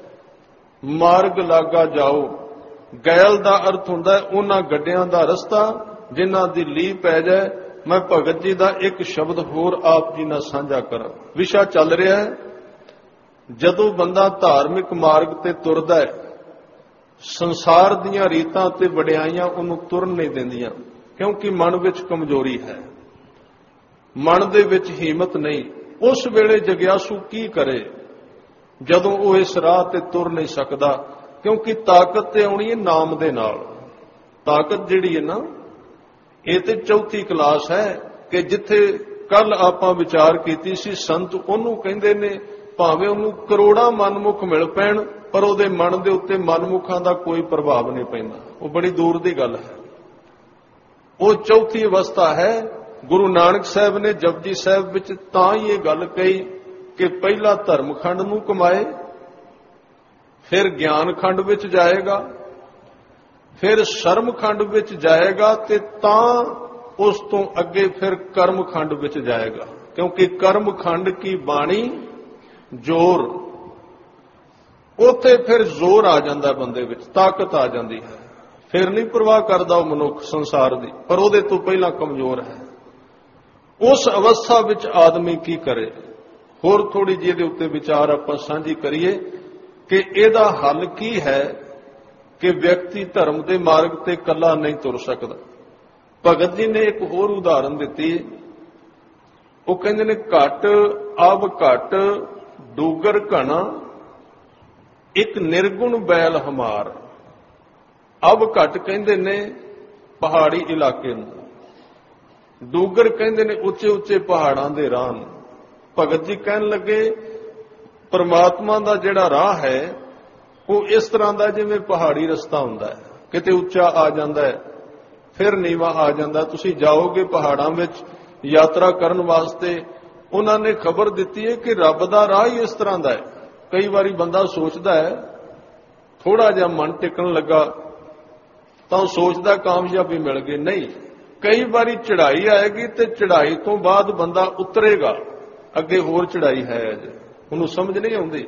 ਮਾਰਗ ਲਾਗਾ ਜਾਓ। ਗੈਲ ਦਾ ਅਰਥ ਹੁੰਦਾ ਹੈ ਉਹਨਾਂ ਗੱਡਿਆਂ ਦਾ ਰਸਤਾ ਜਿਨ੍ਹਾਂ ਦੀ ਲੀਹ ਪੈ ਜਾਏ। ਮੈਂ ਭਗਤ ਜੀ ਦਾ ਇੱਕ ਸ਼ਬਦ ਹੋਰ ਆਪ ਜੀ ਨਾਲ ਸਾਂਝਾ ਕਰਾਂ। ਵਿਸ਼ਾ ਚੱਲ ਰਿਹਾ ਹੈ, ਜਦੋਂ ਬੰਦਾ ਧਾਰਮਿਕ ਮਾਰਗ ਤੇ ਤੁਰਦਾ ਹੈ, ਸੰਸਾਰ ਦੀਆਂ ਰੀਤਾਂ ਤੇ ਵਡਿਆਈਆਂ ਉਹਨੂੰ ਤੁਰਨ ਨਹੀਂ ਦਿੰਦੀਆਂ, ਕਿਉਂਕਿ ਮਨ ਵਿੱਚ ਕਮਜ਼ੋਰੀ ਹੈ, ਮਨ ਦੇ ਵਿੱਚ ਹਿੰਮਤ ਨਹੀਂ। ਉਸ ਵੇਲੇ ਜਗਿਆਸੂ ਕੀ ਕਰੇ ਜਦੋਂ ਉਹ ਇਸ ਰਾਹ ਤੇ ਤੁਰ ਨਹੀਂ ਸਕਦਾ? ਕਿਉਂਕਿ ਤਾਕਤ ਤੇ ਆਉਣੀ ਹੈ ਨਾਮ ਦੇ ਨਾਲ। ਤਾਕਤ ਜਿਹੜੀ ਹੈ ਨਾ, ਇਹ ਤੇ ਚੌਥੀ ਕਲਾਸ ਹੈ ਕਿ ਜਿੱਥੇ ਕੱਲ ਆਪਾਂ ਵਿਚਾਰ ਕੀਤੀ ਸੀ, ਸੰਤ ਉਹਨੂੰ ਕਹਿੰਦੇ ਨੇ ਭਾਵੇਂ ਉਹਨੂੰ ਕਰੋੜਾਂ ਮਨਮੁਖ ਮਿਲ ਪੈਣ ਪਰ ਉਹਦੇ ਮਨ ਦੇ ਉੱਤੇ ਮਨਮੁਖਾਂ ਦਾ ਕੋਈ ਪ੍ਰਭਾਵ ਨਹੀਂ ਪੈਂਦਾ। ਉਹ ਬੜੀ ਦੂਰ ਦੀ ਗੱਲ ਹੈ। ਉਹ ਚੌਥੀ ਅਵਸਥਾ ਹੈ। ਗੁਰੂ ਨਾਨਕ ਸਾਹਿਬ ਨੇ ਜਪਜੀ ਸਾਹਿਬ ਵਿੱਚ ਤਾਂ ਹੀ ਇਹ ਗੱਲ ਕਹੀ ਕਿ ਪਹਿਲਾ ਧਰਮ ਖੰਡ ਨੂੰ ਕਮਾਏ, ਫਿਰ ਗਿਆਨ ਖੰਡ ਵਿੱਚ ਜਾਏਗਾ, ਫਿਰ ਸ਼ਰਮ ਖੰਡ ਵਿੱਚ ਜਾਏਗਾ ਤੇ ਤਾਂ ਉਸ ਤੋਂ ਅੱਗੇ ਫਿਰ ਕਰਮ ਖੰਡ ਵਿੱਚ ਜਾਏਗਾ। ਕਿਉਂਕਿ ਕਰਮ ਖੰਡ ਕੀ ਬਾਣੀ ਜ਼ੋਰ, ਉੱਥੇ ਫਿਰ ਜ਼ੋਰ ਆ ਜਾਂਦਾ ਬੰਦੇ ਵਿੱਚ, ਤਾਕਤ ਆ ਜਾਂਦੀ ਹੈ। ਫਿਰ ਨਹੀਂ ਪਰਵਾਹ ਕਰਦਾ ਉਹ ਮਨੁੱਖ ਸੰਸਾਰ ਦੀ, ਪਰ ਉਹਦੇ ਤੋਂ ਪਹਿਲਾਂ ਕਮਜ਼ੋਰ ਹੈ। ਉਸ ਅਵਸਥਾ ਵਿੱਚ ਆਦਮੀ ਕੀ ਕਰੇ? ਹੋਰ ਥੋੜੀ ਜਿਹੀ ਇਹਦੇ ਉੱਤੇ ਵਿਚਾਰ ਆਪਾਂ ਸਾਂਝੀ ਕਰੀਏ ਕਿ ਇਹਦਾ ਹੱਲ ਕੀ ਹੈ ਕਿ ਵਿਅਕਤੀ ਧਰਮ ਦੇ ਮਾਰਗ ਤੇ ਇਕੱਲਾ ਨਹੀਂ ਤੁਰ ਸਕਦਾ। ਭਗਤ ਜੀ ਨੇ ਇੱਕ ਹੋਰ ਉਦਾਹਰਨ ਦਿੱਤੀ। ਉਹ ਕਹਿੰਦੇ ਨੇ ਘਟ ਅਬ ਘਟ ਡੂਗਰ ਘਣਾ ਇੱਕ ਨਿਰਗੁਣ ਬੈਲ ਹਮਾਰ। ਅਬ ਘਟ ਕਹਿੰਦੇ ਨੇ ਪਹਾੜੀ ਇਲਾਕੇ ਨੂੰ, ਡੂਗਰ ਕਹਿੰਦੇ ਨੇ ਉੱਚੇ ਉੱਚੇ ਪਹਾੜਾਂ ਦੇ ਰਾਹ ਨੂੰ। ਭਗਤ ਜੀ ਕਹਿਣ ਲੱਗੇ ਪਰਮਾਤਮਾ ਦਾ ਜਿਹੜਾ ਰਾਹ ਹੈ ਉਹ ਇਸ ਤਰ੍ਹਾਂ ਦਾ ਜਿਵੇਂ ਪਹਾੜੀ ਰਸਤਾ ਹੁੰਦਾ ਹੈ, ਕਿਤੇ ਉੱਚਾ ਆ ਜਾਂਦਾ ਹੈ ਫਿਰ ਨੀਵਾਂ ਆ ਜਾਂਦਾ। ਤੁਸੀਂ ਜਾਓਗੇ ਪਹਾੜਾਂ ਵਿੱਚ ਯਾਤਰਾ ਕਰਨ ਵਾਸਤੇ, ਉਹਨਾਂ ਨੇ ਖਬਰ ਦਿੱਤੀ ਹੈ ਕਿ ਰੱਬ ਦਾ ਰਾਹ ਹੀ ਇਸ ਤਰ੍ਹਾਂ ਦਾ ਹੈ। ਕਈ ਵਾਰੀ ਬੰਦਾ ਸੋਚਦਾ ਹੈ, ਥੋੜਾ ਜਿਹਾ ਮਨ ਟਿਕਣ ਲੱਗਾ ਤਾਂ ਸੋਚਦਾ ਕਾਮਯਾਬੀ ਮਿਲ ਗਈ, ਨਹੀਂ, ਕਈ ਵਾਰੀ ਚੜ੍ਹਾਈ ਆਏਗੀ ਤੇ ਚੜ੍ਹਾਈ ਤੋਂ ਬਾਅਦ ਬੰਦਾ ਉਤਰੇਗਾ, ਅੱਗੇ ਹੋਰ ਚੜ੍ਹਾਈ ਹੈ, ਅਜੇ ਉਹਨੂੰ ਸਮਝ ਨਹੀਂ ਆਉਂਦੀ।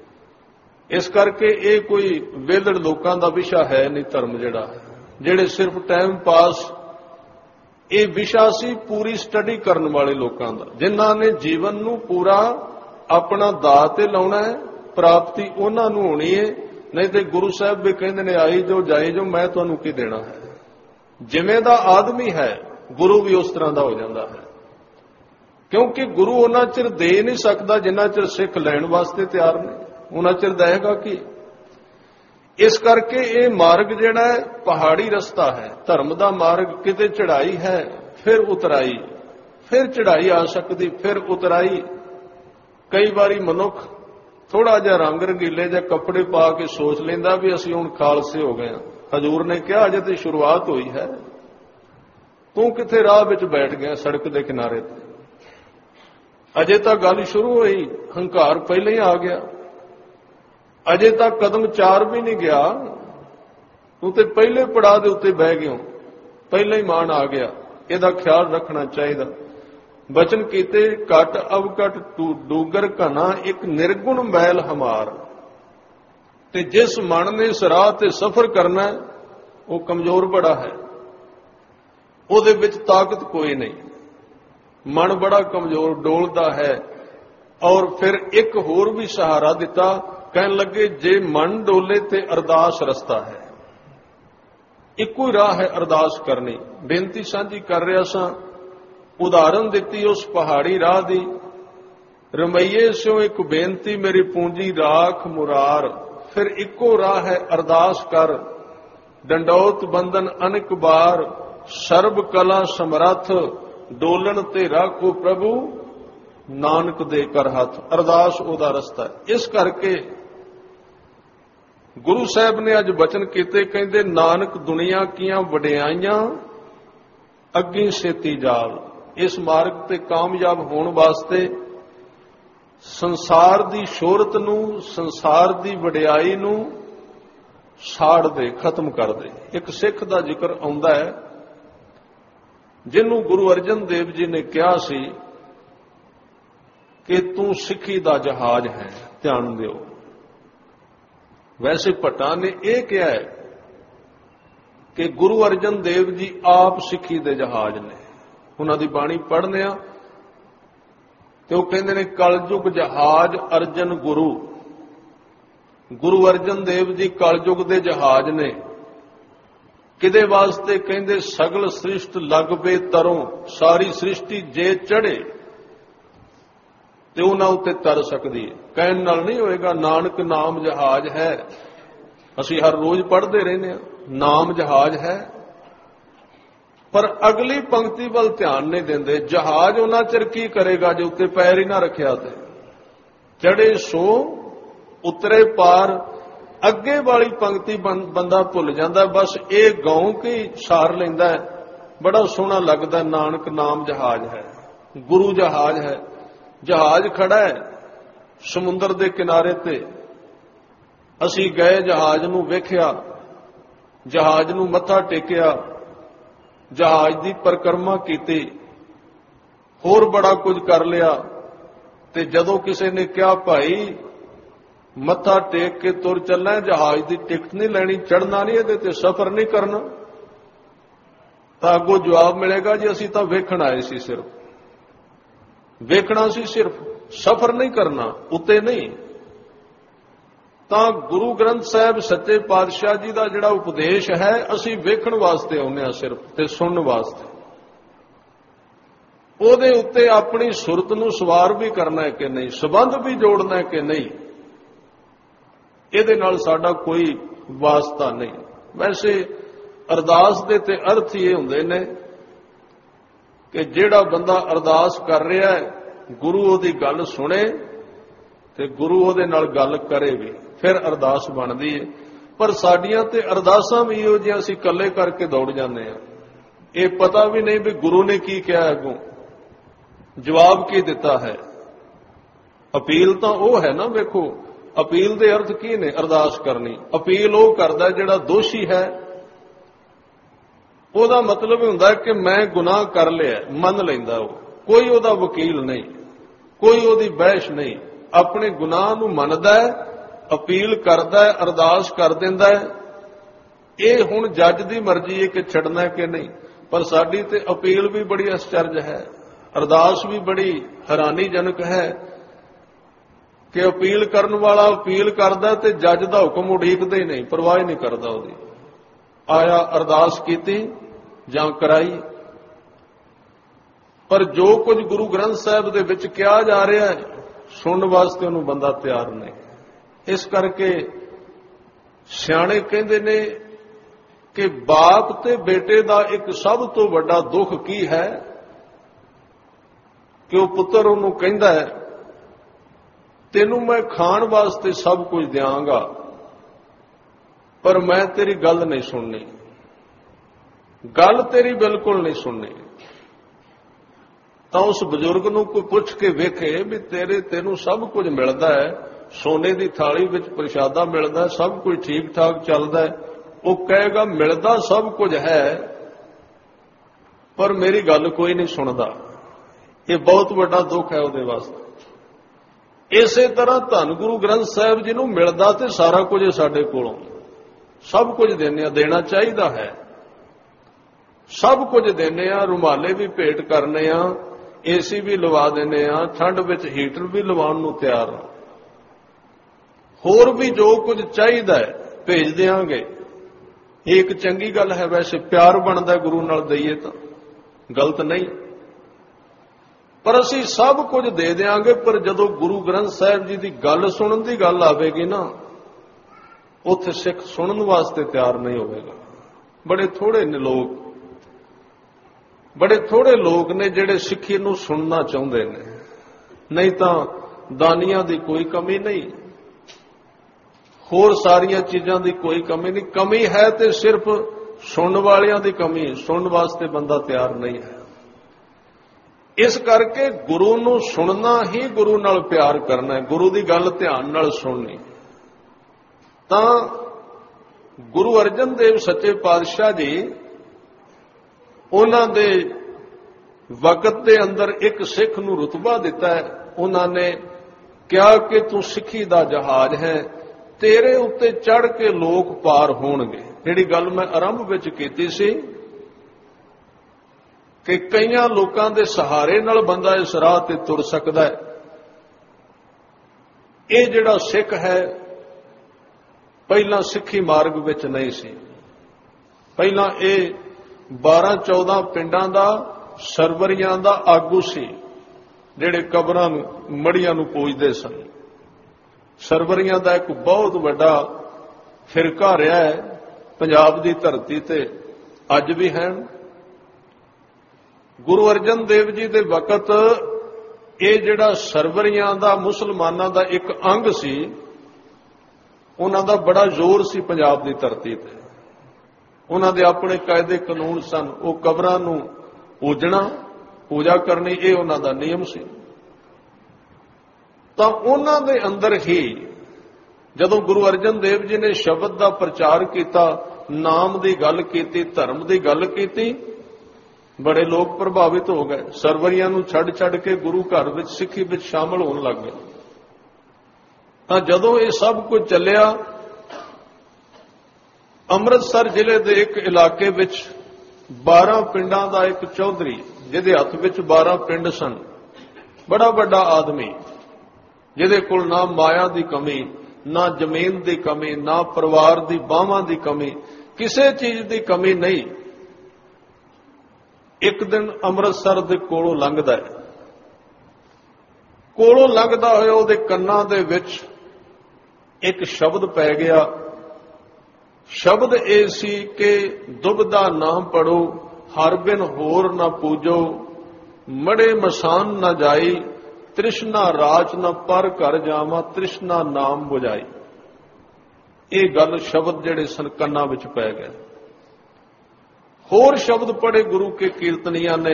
ਇਸ ਕਰਕੇ ਇਹ ਕੋਈ ਵਿਹਲੜ ਲੋਕਾਂ ਦਾ ਵਿਸ਼ਾ ਹੈ ਨਹੀਂ ਧਰਮ, ਜਿਹੜਾ ਜਿਹੜੇ ਸਿਰਫ ਟਾਈਮ ਪਾਸ, ਇਹ ਵਿਸ਼ਾ ਸੀ ਪੂਰੀ ਸਟੱਡੀ ਕਰਨ ਵਾਲੇ ਲੋਕਾਂ ਦਾ, ਜਿਨ੍ਹਾਂ ਨੇ ਜੀਵਨ ਨੂੰ ਪੂਰਾ ਆਪਣਾ ਦਾਅ ਤੇ ਲਾਉਣਾ ਹੈ, ਪ੍ਰਾਪਤੀ ਉਹਨਾਂ ਨੂੰ ਹੋਣੀ ਹੈ। ਨਹੀਂ ਤੇ ਗੁਰੂ ਸਾਹਿਬ ਵੀ ਕਹਿੰਦੇ ਨੇ ਆਈ ਜੋ ਜਾਈ ਜੋ, ਮੈਂ ਤੁਹਾਨੂੰ ਕੀ ਦੇਣਾ ਹੈ। ਜਿਵੇਂ ਦਾ ਆਦਮੀ ਹੈ ਗੁਰੂ ਵੀ ਉਸ ਤਰ੍ਹਾਂ ਦਾ ਹੋ ਜਾਂਦਾ ਹੈ, ਕਿਉਂਕਿ ਗੁਰੂ ਉਹਨਾਂ ਚਿਰ ਦੇ ਨਹੀਂ ਸਕਦਾ ਜਿੰਨਾ ਚਿਰ ਸਿੱਖ ਲੈਣ ਵਾਸਤੇ ਤਿਆਰ ਨੇ, ਉਹਨਾਂ ਚਿਰ ਦੇਗਾ ਕੀ। ਇਸ ਕਰਕੇ ਇਹ ਮਾਰਗ ਜਿਹੜਾ ਹੈ ਪਹਾੜੀ ਰਸਤਾ ਹੈ, ਧਰਮ ਦਾ ਮਾਰਗ। ਕਿਤੇ ਚੜ੍ਹਾਈ ਹੈ ਫਿਰ ਉਤਰਾਈ, ਫਿਰ ਚੜ੍ਹਾਈ ਆ ਸਕਦੀ ਫਿਰ ਉਤਰਾਈ। ਕਈ ਵਾਰੀ ਮਨੁੱਖ ਥੋੜਾ ਜਿਹਾ ਰੰਗ ਰੰਗੀਲੇ ਜਾਂ ਕੱਪੜੇ ਪਾ ਕੇ ਸੋਚ ਲੈਂਦਾ ਵੀ ਅਸੀਂ ਹੁਣ ਖਾਲਸੇ ਹੋ ਗਏ ਹਾਂ। ਹਜ਼ੂਰ ਨੇ ਕਿਹਾ ਅਜੇ ਤੇ ਸ਼ੁਰੂਆਤ ਹੋਈ ਹੈ, ਤੂੰ ਕਿੱਥੇ ਰਾਹ ਵਿੱਚ ਬੈਠ ਗਿਆ ਸੜਕ ਦੇ ਕਿਨਾਰੇ ਤੇ, ਅਜੇ ਤਾਂ ਗੱਲ ਸ਼ੁਰੂ ਹੋਈ, ਹੰਕਾਰ ਪਹਿਲਾਂ ਹੀ ਆ ਗਿਆ, ਅਜੇ ਤੱਕ ਕਦਮ ਚਾਰ ਵੀ ਨਹੀਂ ਗਿਆ, ਤੂੰ ਤੇ ਪਹਿਲੇ ਪੜਾਅ ਦੇ ਉੱਤੇ ਬਹਿ ਗਿਓ, ਪਹਿਲਾਂ ਹੀ ਮਾਣ ਆ ਗਿਆ। ਇਹਦਾ ਖਿਆਲ ਰੱਖਣਾ ਚਾਹੀਦਾ। ਬਚਨ ਕੀਤੇ ਘਟ ਅਬ ਘਟ ਡੂਗਰ ਘਨਾ ਇੱਕ ਨਿਰਗੁਣ ਮੈਲ ਹਮਾਰ। ਤੇ ਜਿਸ ਮਨ ਨੇ ਇਸ ਰਾਹ ਤੇ ਸਫ਼ਰ ਕਰਨਾ ਉਹ ਕਮਜ਼ੋਰ ਬੜਾ ਹੈ, ਉਹਦੇ ਵਿੱਚ ਤਾਕਤ ਕੋਈ ਨਹੀਂ, ਮਨ ਬੜਾ ਕਮਜ਼ੋਰ ਡੋਲਦਾ ਹੈ। ਔਰ ਫਿਰ ਇੱਕ ਹੋਰ ਵੀ ਸਹਾਰਾ ਦਿੱਤਾ, ਕਹਿਣ ਲੱਗੇ ਜੇ ਮਨ ਡੋਲੇ ਤੇ ਅਰਦਾਸ ਰਸਤਾ ਹੈ, ਇੱਕੋ ਹੀ ਰਾਹ ਹੈ ਅਰਦਾਸ ਕਰਨੀ। ਬੇਨਤੀ ਸਾਂਝੀ ਕਰ ਰਿਹਾ ਸਾਂ, ਉਦਾਹਰਨ ਦਿੱਤੀ ਉਸ ਪਹਾੜੀ ਰਾਹ ਦੀ। ਰਮਈਏ ਸਿਓ ਇੱਕ ਬੇਨਤੀ ਮੇਰੀ ਪੂੰਜੀ ਰਾਖ ਮੁਰਾਰ। ਫਿਰ ਇੱਕੋ ਰਾਹ ਹੈ ਅਰਦਾਸ ਕਰ, ਡੰਡੌਤ ਬੰਦਨ ਅਨੇਕ ਬਾਰ, ਸਰਬ ਕਲਾ ਸਮਰੱਥ ਡੋਲਣ ਤੇ ਰਾਖੋ ਪ੍ਰਭੂ, ਨਾਨਕ ਦੇ ਕਰ ਹੱਥ। ਅਰਦਾਸ ਉਹਦਾ ਰਸਤਾ ਹੈ। ਇਸ ਕਰਕੇ ਗੁਰੂ ਸਾਹਿਬ ਨੇ ਅੱਜ ਬਚਨ ਕੀਤੇ, ਕਹਿੰਦੇ ਨਾਨਕ ਦੁਨੀਆ ਕੀਆਂ ਵਡਿਆਈਆਂ ਅੱਗੇ ਛੇਤੀ ਜਾਲ। ਇਸ ਮਾਰਗ ਤੇ ਕਾਮਯਾਬ ਹੋਣ ਵਾਸਤੇ ਸੰਸਾਰ ਦੀ ਸ਼ੋਹਰਤ ਨੂੰ, ਸੰਸਾਰ ਦੀ ਵਡਿਆਈ ਨੂੰ ਸਾੜ ਦੇ, ਖਤਮ ਕਰ ਦੇ। ਇੱਕ ਸਿੱਖ ਦਾ ਜ਼ਿਕਰ ਆਉਂਦਾ ਹੈ ਜਿਹਨੂੰ ਗੁਰੂ ਅਰਜਨ ਦੇਵ ਜੀ ਨੇ ਕਿਹਾ ਸੀ ਕਿ ਤੂੰ ਸਿੱਖੀ ਦਾ ਜਹਾਜ਼ ਹੈ, ਧਿਆਨ ਦਿਓ। ਵੈਸੇ ਭੱਟਾ ਨੇ ਇਹ ਕਿਹਾ ਹੈ ਕਿ ਗੁਰੂ ਅਰਜਨ ਦੇਵ ਜੀ ਆਪ ਸਿੱਖੀ ਦੇ ਜਹਾਜ਼ ਨੇ। ਉਹਨਾਂ ਦੀ ਬਾਣੀ ਪੜ੍ਹਨੇ ਆ ਤੇ ਉਹ ਕਹਿੰਦੇ ਨੇ ਕਲਯੁਗ ਜਹਾਜ਼ ਅਰਜਨ ਗੁਰੂ। ਗੁਰੂ ਅਰਜਨ ਦੇਵ ਜੀ ਕਲਯੁਗ ਦੇ ਜਹਾਜ਼ ਨੇ। ਕਿਹਦੇ ਵਾਸਤੇ? ਕਹਿੰਦੇ ਸਗਲ ਸ੍ਰਿਸ਼ਟ ਲਗ ਪੇ ਤਰੋਂ, ਸਾਰੀ ਸ੍ਰਿਸ਼ਟੀ ਜੇ ਚੜ੍ਹੇ ਤੇ ਉਹਨਾਂ ਉੱਤੇ ਤਰ ਸਕਦੀ ਹੈ। ਕਹਿਣ ਨਾਲ ਨਹੀਂ ਹੋਏਗਾ। ਨਾਨਕ ਨਾਮ ਜਹਾਜ਼ ਹੈ, ਅਸੀਂ ਹਰ ਰੋਜ਼ ਪੜ੍ਹਦੇ ਰਹਿੰਦੇ ਹਾਂ, ਨਾਮ ਜਹਾਜ਼ ਹੈ। ਪਰ ਅਗਲੀ ਪੰਕਤੀ ਵੱਲ ਧਿਆਨ ਨਹੀਂ ਦਿੰਦੇ। ਜਹਾਜ਼ ਉਹਨਾਂ ਚਿਰ ਕੀ ਕਰੇਗਾ ਜੇ ਉੱਤੇ ਪੈਰ ਹੀ ਨਾ ਰੱਖਿਆ ਤੇ। ਚੜ੍ਹੇ ਸੋ ਉਤਰੇ ਪਾਰ। ਅੱਗੇ ਵਾਲੀ ਪੰਕਤੀ ਬੰਦਾ ਭੁੱਲ ਜਾਂਦਾ, ਬਸ ਇਹ ਗਾਉਂ ਕੇ ਸਾਰ ਲੈਂਦਾ, ਬੜਾ ਸੋਹਣਾ ਲੱਗਦਾ। ਨਾਨਕ ਨਾਮ ਜਹਾਜ਼ ਹੈ, ਗੁਰੂ ਜਹਾਜ਼ ਹੈ। ਜਹਾਜ਼ ਖੜਾ ਹੈ ਸਮੁੰਦਰ ਦੇ ਕਿਨਾਰੇ ਤੇ। ਅਸੀਂ ਗਏ, ਜਹਾਜ਼ ਨੂੰ ਵੇਖਿਆ, ਜਹਾਜ਼ ਨੂੰ ਮੱਥਾ ਟੇਕਿਆ, ਜਹਾਜ਼ ਦੀ ਪਰਿਕਰਮਾ ਕੀਤੀ, ਹੋਰ ਬੜਾ ਕੁਝ ਕਰ ਲਿਆ। ਤੇ ਜਦੋਂ ਕਿਸੇ ਨੇ ਕਿਹਾ ਭਾਈ ਮੱਥਾ ਟੇਕ ਕੇ ਤੁਰ ਚੱਲਣਾ, ਜਹਾਜ਼ ਦੀ ਟਿਕਟ ਨਹੀਂ ਲੈਣੀ, ਚੜ੍ਹਨਾ ਨਹੀਂ, ਇਹਦੇ ਤੇ ਸਫ਼ਰ ਨਹੀਂ ਕਰਨਾ, ਤਾਂ ਅੱਗੋਂ ਜਵਾਬ ਮਿਲੇਗਾ ਜੀ ਅਸੀਂ ਤਾਂ ਵੇਖਣ ਆਏ ਸੀ, ਸਿਰਫ ਵੇਖਣਾ ਸੀ ਸਿਰਫ। ਸਫ਼ਰ ਨਹੀਂ ਕਰਨਾ, ਉੱਤੇ ਨਹੀਂ। ਤਾਂ ਗੁਰੂ ਗ੍ਰੰਥ ਸਾਹਿਬ ਸੱਚੇ ਪਾਤਸ਼ਾਹ ਜੀ ਦਾ ਜਿਹੜਾ ਉਪਦੇਸ਼ ਹੈ, ਅਸੀਂ ਵੇਖਣ ਵਾਸਤੇ ਆਉਂਦੇ ਹਾਂ ਸਿਰਫ, ਤੇ ਸੁਣਨ ਵਾਸਤੇ। ਉਹਦੇ ਉੱਤੇ ਆਪਣੀ ਸੁਰਤ ਨੂੰ ਸਵਾਰ ਵੀ ਕਰਨਾ ਹੈ ਕਿ ਨਹੀਂ, ਸੰਬੰਧ ਵੀ ਜੋੜਨਾ ਹੈ ਕਿ ਨਹੀਂ, ਇਹਦੇ ਨਾਲ ਸਾਡਾ ਕੋਈ ਵਾਸਤਾ ਨਹੀਂ। ਵੈਸੇ ਅਰਦਾਸ ਦੇ ਤੇ ਅਰਥ ਹੀ ਇਹ ਹੁੰਦੇ ਨੇ ਕਿ ਜਿਹੜਾ ਬੰਦਾ ਅਰਦਾਸ ਕਰ ਰਿਹਾ ਹੈ, ਗੁਰੂ ਉਹਦੀ ਗੱਲ ਸੁਣੇ ਤੇ ਗੁਰੂ ਉਹਦੇ ਨਾਲ ਗੱਲ ਕਰੇ ਵੀ, ਫਿਰ ਅਰਦਾਸ ਬਣਦੀ ਹੈ। ਪਰ ਸਾਡੀਆਂ ਤੇ ਅਰਦਾਸਾਂ ਵੀ ਇਹੋ ਜਿਹੀਆਂ, ਅਸੀਂ ਇਕੱਲੇ ਕਰਕੇ ਦੌੜ ਜਾਂਦੇ ਹਾਂ। ਇਹ ਪਤਾ ਵੀ ਨਹੀਂ ਵੀ ਗੁਰੂ ਨੇ ਕੀ ਕਿਹਾ, ਅੱਗੋਂ ਜਵਾਬ ਕੀ ਦਿੱਤਾ ਹੈ। ਅਪੀਲ ਤਾਂ ਉਹ ਹੈ ਨਾ, ਵੇਖੋ ਅਪੀਲ ਦੇ ਅਰਥ ਕੀ ਨੇ? ਅਰਦਾਸ ਕਰਨੀ। ਅਪੀਲ ਉਹ ਕਰਦਾ ਜਿਹੜਾ ਦੋਸ਼ੀ ਹੈ, ਉਹਦਾ ਮਤਲਬ ਹੁੰਦਾ ਕਿ ਮੈਂ ਗੁਨਾਹ ਕਰ ਲਿਆ, ਮੰਨ ਲੈਂਦਾ ਉਹ। ਕੋਈ ਉਹਦਾ ਵਕੀਲ ਨਹੀਂ, ਕੋਈ ਉਹਦੀ ਬਹਿਸ ਨਹੀਂ, ਆਪਣੇ ਗੁਨਾਹ ਨੂੰ ਮੰਨਦਾ ਹੈ, ਅਪੀਲ ਕਰਦਾ ਹੈ, ਅਰਦਾਸ ਕਰ ਦਿੰਦਾ ਹੈ। ਇਹ ਹੁਣ ਜੱਜ ਦੀ ਮਰਜ਼ੀ ਹੈ ਕਿ ਛੱਡਣਾ ਕਿ ਨਹੀਂ। ਪਰ ਸਾਡੀ ਤੇ ਅਪੀਲ ਵੀ ਬੜੀ ਅਸਚਰਜ ਹੈ, ਅਰਦਾਸ ਵੀ ਬੜੀ ਹੈਰਾਨੀਜਨਕ ਹੈ ਕਿ ਅਪੀਲ ਕਰਨ ਵਾਲਾ ਅਪੀਲ ਕਰਦਾ ਤੇ ਜੱਜ ਦਾ ਹੁਕਮ ਉਡੀਕਦਾ ਹੀ ਨਹੀਂ, ਪਰਵਾਹ ਹੀ ਨਹੀਂ ਕਰਦਾ ਉਹਦੀ। ਆਇਆ ਅਰਦਾਸ ਕੀਤੀ ਜਾਂ ਕਰਾਈ। ਪਰ ਜੋ ਕੁਝ ਗੁਰੂ ਗ੍ਰੰਥ ਸਾਹਿਬ ਦੇ ਵਿੱਚ ਕਿਹਾ ਜਾ ਰਿਹਾ ਹੈ, ਸੁਣਨ ਵਾਸਤੇ ਉਹਨੂੰ ਬੰਦਾ ਤਿਆਰ ਨਹੀਂ। ਇਸ ਕਰਕੇ ਸਿਆਣੇ ਕਹਿੰਦੇ ਨੇ ਕਿ ਬਾਪ ਤੇ ਬੇਟੇ ਦਾ ਇੱਕ ਸਭ ਤੋਂ ਵੱਡਾ ਦੁੱਖ ਕੀ ਹੈ ਕਿ ਉਹ ਪੁੱਤਰ ਉਹਨੂੰ ਕਹਿੰਦਾ ਹੈ, ਤੈਨੂੰ ਮੈਂ ਖਾਣ ਵਾਸਤੇ ਸਭ ਕੁਝ ਦਿਆਂਗਾ, ਪਰ ਮੈਂ ਤੇਰੀ ਗੱਲ ਨਹੀਂ ਸੁਣਨੀ, ਗੱਲ ਤੇਰੀ ਬਿਲਕੁਲ ਨਹੀਂ ਸੁਣਨੀ। ਤਾਂ ਉਸ ਬਜ਼ੁਰਗ ਨੂੰ ਕੋਈ ਪੁੱਛ ਕੇ ਵੇਖੇ ਵੀ ਤੇਰੇ ਤੈਨੂੰ ਸਭ ਕੁਝ ਮਿਲਦਾ ਹੈ, ਸੋਨੇ ਦੀ ਥਾਲੀ ਵਿੱਚ ਪ੍ਰਸ਼ਾਦਾ ਮਿਲਦਾ, ਸਭ ਕੁਝ ਠੀਕ ਠਾਕ ਚੱਲਦਾ ਹੈ। ਉਹ ਕਹੇਗਾ ਮਿਲਦਾ ਸਭ ਕੁਝ ਹੈ, ਪਰ ਮੇਰੀ ਗੱਲ ਕੋਈ ਨਹੀਂ ਸੁਣਦਾ। ਇਹ ਬਹੁਤ ਵੱਡਾ ਦੁੱਖ ਹੈ ਉਹਦੇ ਵਾਸਤੇ। ਇਸੇ ਤਰ੍ਹਾਂ ਧੰਨ ਗੁਰੂ ਗ੍ਰੰਥ ਸਾਹਿਬ ਜੀ ਨੂੰ ਮਿਲਦਾ ਤੇ ਸਾਰਾ ਕੁਝ ਸਾਡੇ ਕੋਲੋਂ, ਸਭ ਕੁਝ ਦੇਣੇ ਆ, ਦੇਣਾ ਚਾਹੀਦਾ ਹੈ, ਸਭ ਕੁਝ ਦੇਣੇ ਆ। ਰੁਮਾਲੇ ਵੀ ਭੇਟ ਕਰਨੇ ਆ, ਏਸੀ ਵੀ ਲਵਾ ਦਿੰਦੇ ਆ, ਠੰਡ ਵਿੱਚ ਹੀਟਰ ਵੀ ਲਵਾਉਣ ਨੂੰ ਤਿਆਰ ਆ, ਹੋਰ ਵੀ ਜੋ ਕੁਝ ਚਾਹੀਦਾ ਹੈ ਭੇਜ ਦਿਆਂਗੇ। ਇਹ ਇੱਕ ਚੰਗੀ ਗੱਲ ਹੈ। ਵੈਸੇ ਪਿਆਰ ਬਣਦਾ ਗੁਰੂ ਨਾਲ ਦਈਏ ਤਾਂ ਗਲਤ ਨਹੀਂ, ਪਰ ਅਸੀਂ ਸਭ ਕੁਝ ਦੇ ਦਿਆਂਗੇ। ਪਰ ਜਦੋਂ ਗੁਰੂ ਗ੍ਰੰਥ ਸਾਹਿਬ ਜੀ ਦੀ ਗੱਲ ਸੁਣਨ ਦੀ ਗੱਲ ਆਵੇਗੀ ਨਾ, ਉੱਥੇ ਸਿੱਖ ਸੁਣਨ ਵਾਸਤੇ ਤਿਆਰ ਨਹੀਂ ਹੋਵੇਗਾ। ਬੜੇ ਥੋੜੇ ਨੇ ਲੋਕ, ਬੜੇ ਥੋੜੇ ਲੋਕ ਨੇ ਜਿਹੜੇ ਸਿੱਖੀ ਨੂੰ ਸੁਣਨਾ ਚਾਹੁੰਦੇ ਨੇ। ਨਹੀਂ ਤਾਂ ਦਾਨੀਆਂ ਦੀ ਕੋਈ ਕਮੀ ਨਹੀਂ, ਹੋਰ ਸਾਰੀਆਂ ਚੀਜ਼ਾਂ ਦੀ ਕੋਈ ਕਮੀ ਨਹੀਂ। ਕਮੀ ਹੈ ਤੇ ਸਿਰਫ ਸੁਣਨ ਵਾਲਿਆਂ ਦੀ ਕਮੀ, ਸੁਣਨ ਵਾਸਤੇ ਬੰਦਾ ਤਿਆਰ ਨਹੀਂ ਹੈ। ਇਸ ਕਰਕੇ ਗੁਰੂ ਨੂੰ ਸੁਣਨਾ ਹੀ ਗੁਰੂ ਨਾਲ ਪਿਆਰ ਕਰਨਾ ਹੈ, ਗੁਰੂ ਦੀ ਗੱਲ ਧਿਆਨ ਨਾਲ ਸੁਣਨੀ। ਤਾਂ ਗੁਰੂ ਅਰਜਨ ਦੇਵ ਸੱਚੇ ਪਾਤਸ਼ਾਹ ਜੀ, ਉਹਨਾਂ ਦੇ ਵਕਤ ਦੇ ਅੰਦਰ ਇੱਕ ਸਿੱਖ ਨੂੰ ਰੁਤਬਾ ਦਿੱਤਾ ਹੈ। ਉਹਨਾਂ ਨੇ ਕਿਹਾ ਕਿ ਤੂੰ ਸਿੱਖੀ ਦਾ ਜਹਾਜ਼ ਹੈ, ਤੇਰੇ ਉੱਤੇ ਚੜ੍ਹ ਕੇ ਲੋਕ ਪਾਰ ਹੋਣਗੇ। ਜਿਹੜੀ ਗੱਲ ਮੈਂ ਆਰੰਭ ਵਿੱਚ ਕੀਤੀ ਸੀ ਕਿ ਕਈਆਂ ਲੋਕਾਂ ਦੇ ਸਹਾਰੇ ਨਾਲ ਬੰਦਾ ਇਸ ਰਾਹ ਤੇ ਤੁਰ ਸਕਦਾ ਹੈ। ਇਹ ਜਿਹੜਾ ਸਿੱਖ ਹੈ, ਪਹਿਲਾਂ ਸਿੱਖੀ ਮਾਰਗ ਵਿੱਚ ਨਹੀਂ ਸੀ। ਪਹਿਲਾਂ ਇਹ ਬਾਰਾਂ ਚੌਦਾਂ ਪਿੰਡਾਂ ਦਾ ਸਰਵਰੀਆਂ ਦਾ ਆਗੂ ਸੀ, ਜਿਹੜੇ ਕਬਰਾਂ ਨੂੰ, ਮੜੀਆਂ ਨੂੰ ਪੂਜਦੇ ਸਨ। ਸਰਵਰੀਆਂ ਦਾ ਇੱਕ ਬਹੁਤ ਵੱਡਾ ਫਿਰਕਾ ਰਿਹਾ ਹੈ ਪੰਜਾਬ ਦੀ ਧਰਤੀ ਤੇ, ਅੱਜ ਵੀ ਹੈ। ਗੁਰੂ ਅਰਜਨ ਦੇਵ ਜੀ ਦੇ ਵਕਤ ਇਹ ਜਿਹੜਾ ਸਰਵਰੀਆਂ ਦਾ ਮੁਸਲਮਾਨਾਂ ਦਾ ਇੱਕ ਅੰਗ ਸੀ, ਉਹਨਾਂ ਦਾ ਬੜਾ ਜ਼ੋਰ ਸੀ ਪੰਜਾਬ ਦੀ ਧਰਤੀ ਤੇ। ਉਹਨਾਂ ਦੇ ਆਪਣੇ ਕਾਇਦੇ ਕਾਨੂੰਨ ਸਨ। ਉਹ ਕਬਰਾਂ ਨੂੰ ਪੂਜਣਾ, ਪੂਜਾ ਕਰਨੀ, ਇਹ ਉਹਨਾਂ ਦਾ ਨਿਯਮ ਸੀ। ਤਾਂ ਉਹਨਾਂ ਦੇ ਅੰਦਰ ਹੀ ਜਦੋਂ ਗੁਰੂ ਅਰਜਨ ਦੇਵ ਜੀ ਨੇ ਸ਼ਬਦ ਦਾ ਪ੍ਰਚਾਰ ਕੀਤਾ, ਨਾਮ ਦੀ ਗੱਲ ਕੀਤੀ, ਧਰਮ ਦੀ ਗੱਲ ਕੀਤੀ, ਬੜੇ ਲੋਕ ਪ੍ਰਭਾਵਿਤ ਹੋ ਗਏ। ਸਰਵਰੀਆਂ ਨੂੰ ਛੱਡ ਛੱਡ ਕੇ ਗੁਰੂ ਘਰ ਵਿੱਚ ਸਿੱਖੀ ਵਿੱਚ ਸ਼ਾਮਲ ਹੋਣ ਲੱਗ ਗਏ। ਤਾਂ ਜਦੋਂ ਇਹ ਸਭ ਕੁਝ ਚੱਲਿਆ, ਅੰਮ੍ਰਿਤਸਰ ਜ਼ਿਲ੍ਹੇ ਦੇ ਇੱਕ ਇਲਾਕੇ ਵਿੱਚ ਬਾਰਾਂ ਪਿੰਡਾਂ ਦਾ ਇੱਕ ਚੌਧਰੀ, ਜਿਹਦੇ ਹੱਥ ਵਿੱਚ ਬਾਰਾਂ ਪਿੰਡ ਸਨ, ਬੜਾ ਵੱਡਾ ਆਦਮੀ, ਜਿਹਦੇ ਕੋਲ ਨਾ ਮਾਇਆ ਦੀ ਕਮੀ, ਨਾ ਜ਼ਮੀਨ ਦੀ ਕਮੀ, ਨਾ ਪਰਿਵਾਰ ਦੀ ਬਾਹਾਂ ਦੀ ਕਮੀ, ਕਿਸੇ ਚੀਜ਼ ਦੀ ਕਮੀ ਨਹੀਂ। ਇੱਕ ਦਿਨ ਅੰਮ੍ਰਿਤਸਰ ਦੇ ਕੋਲੋਂ ਲੰਘਦਾ ਹੈ, ਕੋਲੋਂ ਲੰਘਦਾ ਹੋਇਆ ਉਹਦੇ ਕੰਨਾਂ ਦੇ ਵਿੱਚ ਇੱਕ ਸ਼ਬਦ ਪੈ ਗਿਆ। ਸ਼ਬਦ ਇਹ ਸੀ ਕਿ ਦੁਬਦਾ ਨਾ ਪੜੋ, ਹਰ ਬਿਨ ਹੋਰ ਨਾ ਪੂਜੋ, ਮੜੇ ਮਸਾਨ ਨਾ ਜਾਈ, ਤ੍ਰਿਸ਼ਨਾ ਰਾਚ ਨਾ ਪਰ ਘਰ ਜਾਵਾਂ, ਤ੍ਰਿਸ਼ਨਾ ਨਾਮ ਬੁਝਾਈ। ਇਹ ਗੱਲ ਸ਼ਬਦ ਜਿਹੜੇ ਸਨ ਕੰਨਾਂ ਵਿੱਚ ਪੈ ਗਏ। ਹੋਰ ਸ਼ਬਦ ਪੜੇ ਗੁਰੂ ਕੇ ਕੀਰਤਨੀਆਂ ਨੇ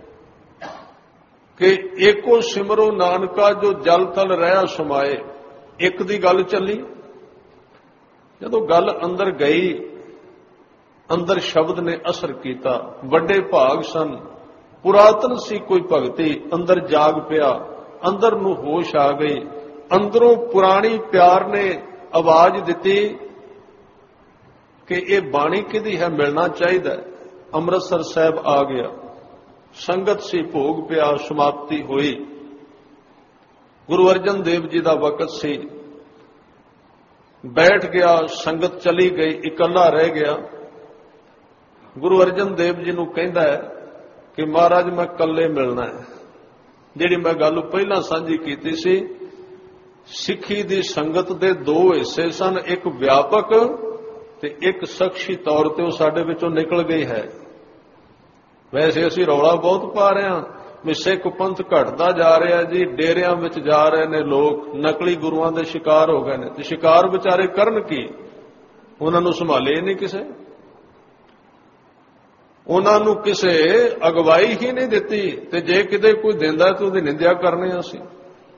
ਕਿ ਏਕੋ ਸਿਮਰੋ ਨਾਨਕਾ ਜੋ ਜਲ ਤਲ ਰਹਿਆ ਸਮਾਏ। ਇੱਕ ਦੀ ਗੱਲ ਚੱਲੀ, ਜਦੋਂ ਗੱਲ ਅੰਦਰ ਗਈ, ਅੰਦਰ ਸ਼ਬਦ ਨੇ ਅਸਰ ਕੀਤਾ। ਵੱਡੇ ਭਾਗ ਸਨ, ਪੁਰਾਤਨ ਸੀ ਕੋਈ ਭਗਤੀ, ਅੰਦਰ ਜਾਗ ਪਿਆ, ਅੰਦਰ ਨੂੰ ਹੋਸ਼ ਆ ਗਈ। ਅੰਦਰੋਂ ਪੁਰਾਣੀ ਪਿਆਰ ਨੇ ਆਵਾਜ਼ ਦਿੱਤੀ ਕਿ ਇਹ ਬਾਣੀ ਕਿਹਦੀ ਹੈ, ਮਿਲਣਾ ਚਾਹੀਦਾ। ਅੰਮ੍ਰਿਤਸਰ ਸਾਹਿਬ ਆ ਗਿਆ, ਸੰਗਤ ਸੀ, ਭੋਗ ਪਿਆ, ਸਮਾਪਤੀ ਹੋਈ। ਗੁਰੂ ਅਰਜਨ ਦੇਵ ਜੀ ਦਾ ਵਕਤ ਸੀ, ਬੈਠ ਗਿਆ, ਸੰਗਤ ਚਲੀ ਗਈ, ਇਕੱਲਾ ਰਹਿ ਗਿਆ। ਗੁਰੂ ਅਰਜਨ ਦੇਵ ਜੀ ਨੂੰ ਕਹਿੰਦਾ ਹੈ ਕਿ ਮਹਾਰਾਜ ਮੈਂ ਇਕੱਲੇ ਮਿਲਣਾ ਹੈ। ਜਿਹੜੀ ਮੈਂ ਗੱਲ ਪਹਿਲਾਂ ਸਾਂਝੀ ਕੀਤੀ ਸੀ, ਸਿੱਖੀ ਦੀ ਸੰਗਤ ਦੇ ਦੋ ਹਿੱਸੇ ਸਨ, ਇੱਕ ਵਿਆਪਕ ਤੇ ਇੱਕ ਸ਼ਖਸੀ ਤੌਰ ਤੇ ਉਹ ਸਾਡੇ ਵਿੱਚੋਂ ਨਿਕਲ ਗਈ ਹੈ। ਵੈਸੇ ਅਸੀਂ ਰੌਲਾ ਬਹੁਤ ਪਾ ਰਹੇ ਹਾਂ ਵੀ ਸਿੱਖ ਪੰਥ ਘਟਦਾ ਜਾ ਰਿਹਾ ਜੀ, ਡੇਰਿਆਂ ਵਿੱਚ ਜਾ ਰਹੇ ਨੇ ਲੋਕ, ਨਕਲੀ ਗੁਰੂਆਂ ਦੇ ਸ਼ਿਕਾਰ ਹੋ ਗਏ ਨੇ। ਤੇ ਸ਼ਿਕਾਰ ਵਿਚਾਰੇ ਕਰਨ ਕੀ, ਉਹਨਾਂ ਨੂੰ ਸੰਭਾਲੇ ਨਹੀਂ ਕਿਸੇ, ਉਹਨਾਂ ਨੂੰ ਕਿਸੇ ਅਗਵਾਈ ਹੀ ਨਹੀਂ ਦਿੱਤੀ। ਤੇ ਜੇ ਕਿਤੇ ਕੋਈ ਦਿੰਦਾ ਤਾਂ ਉਹਦੀ ਨਿੰਦਿਆ ਕਰਨੀ ਆ ਅਸੀਂ।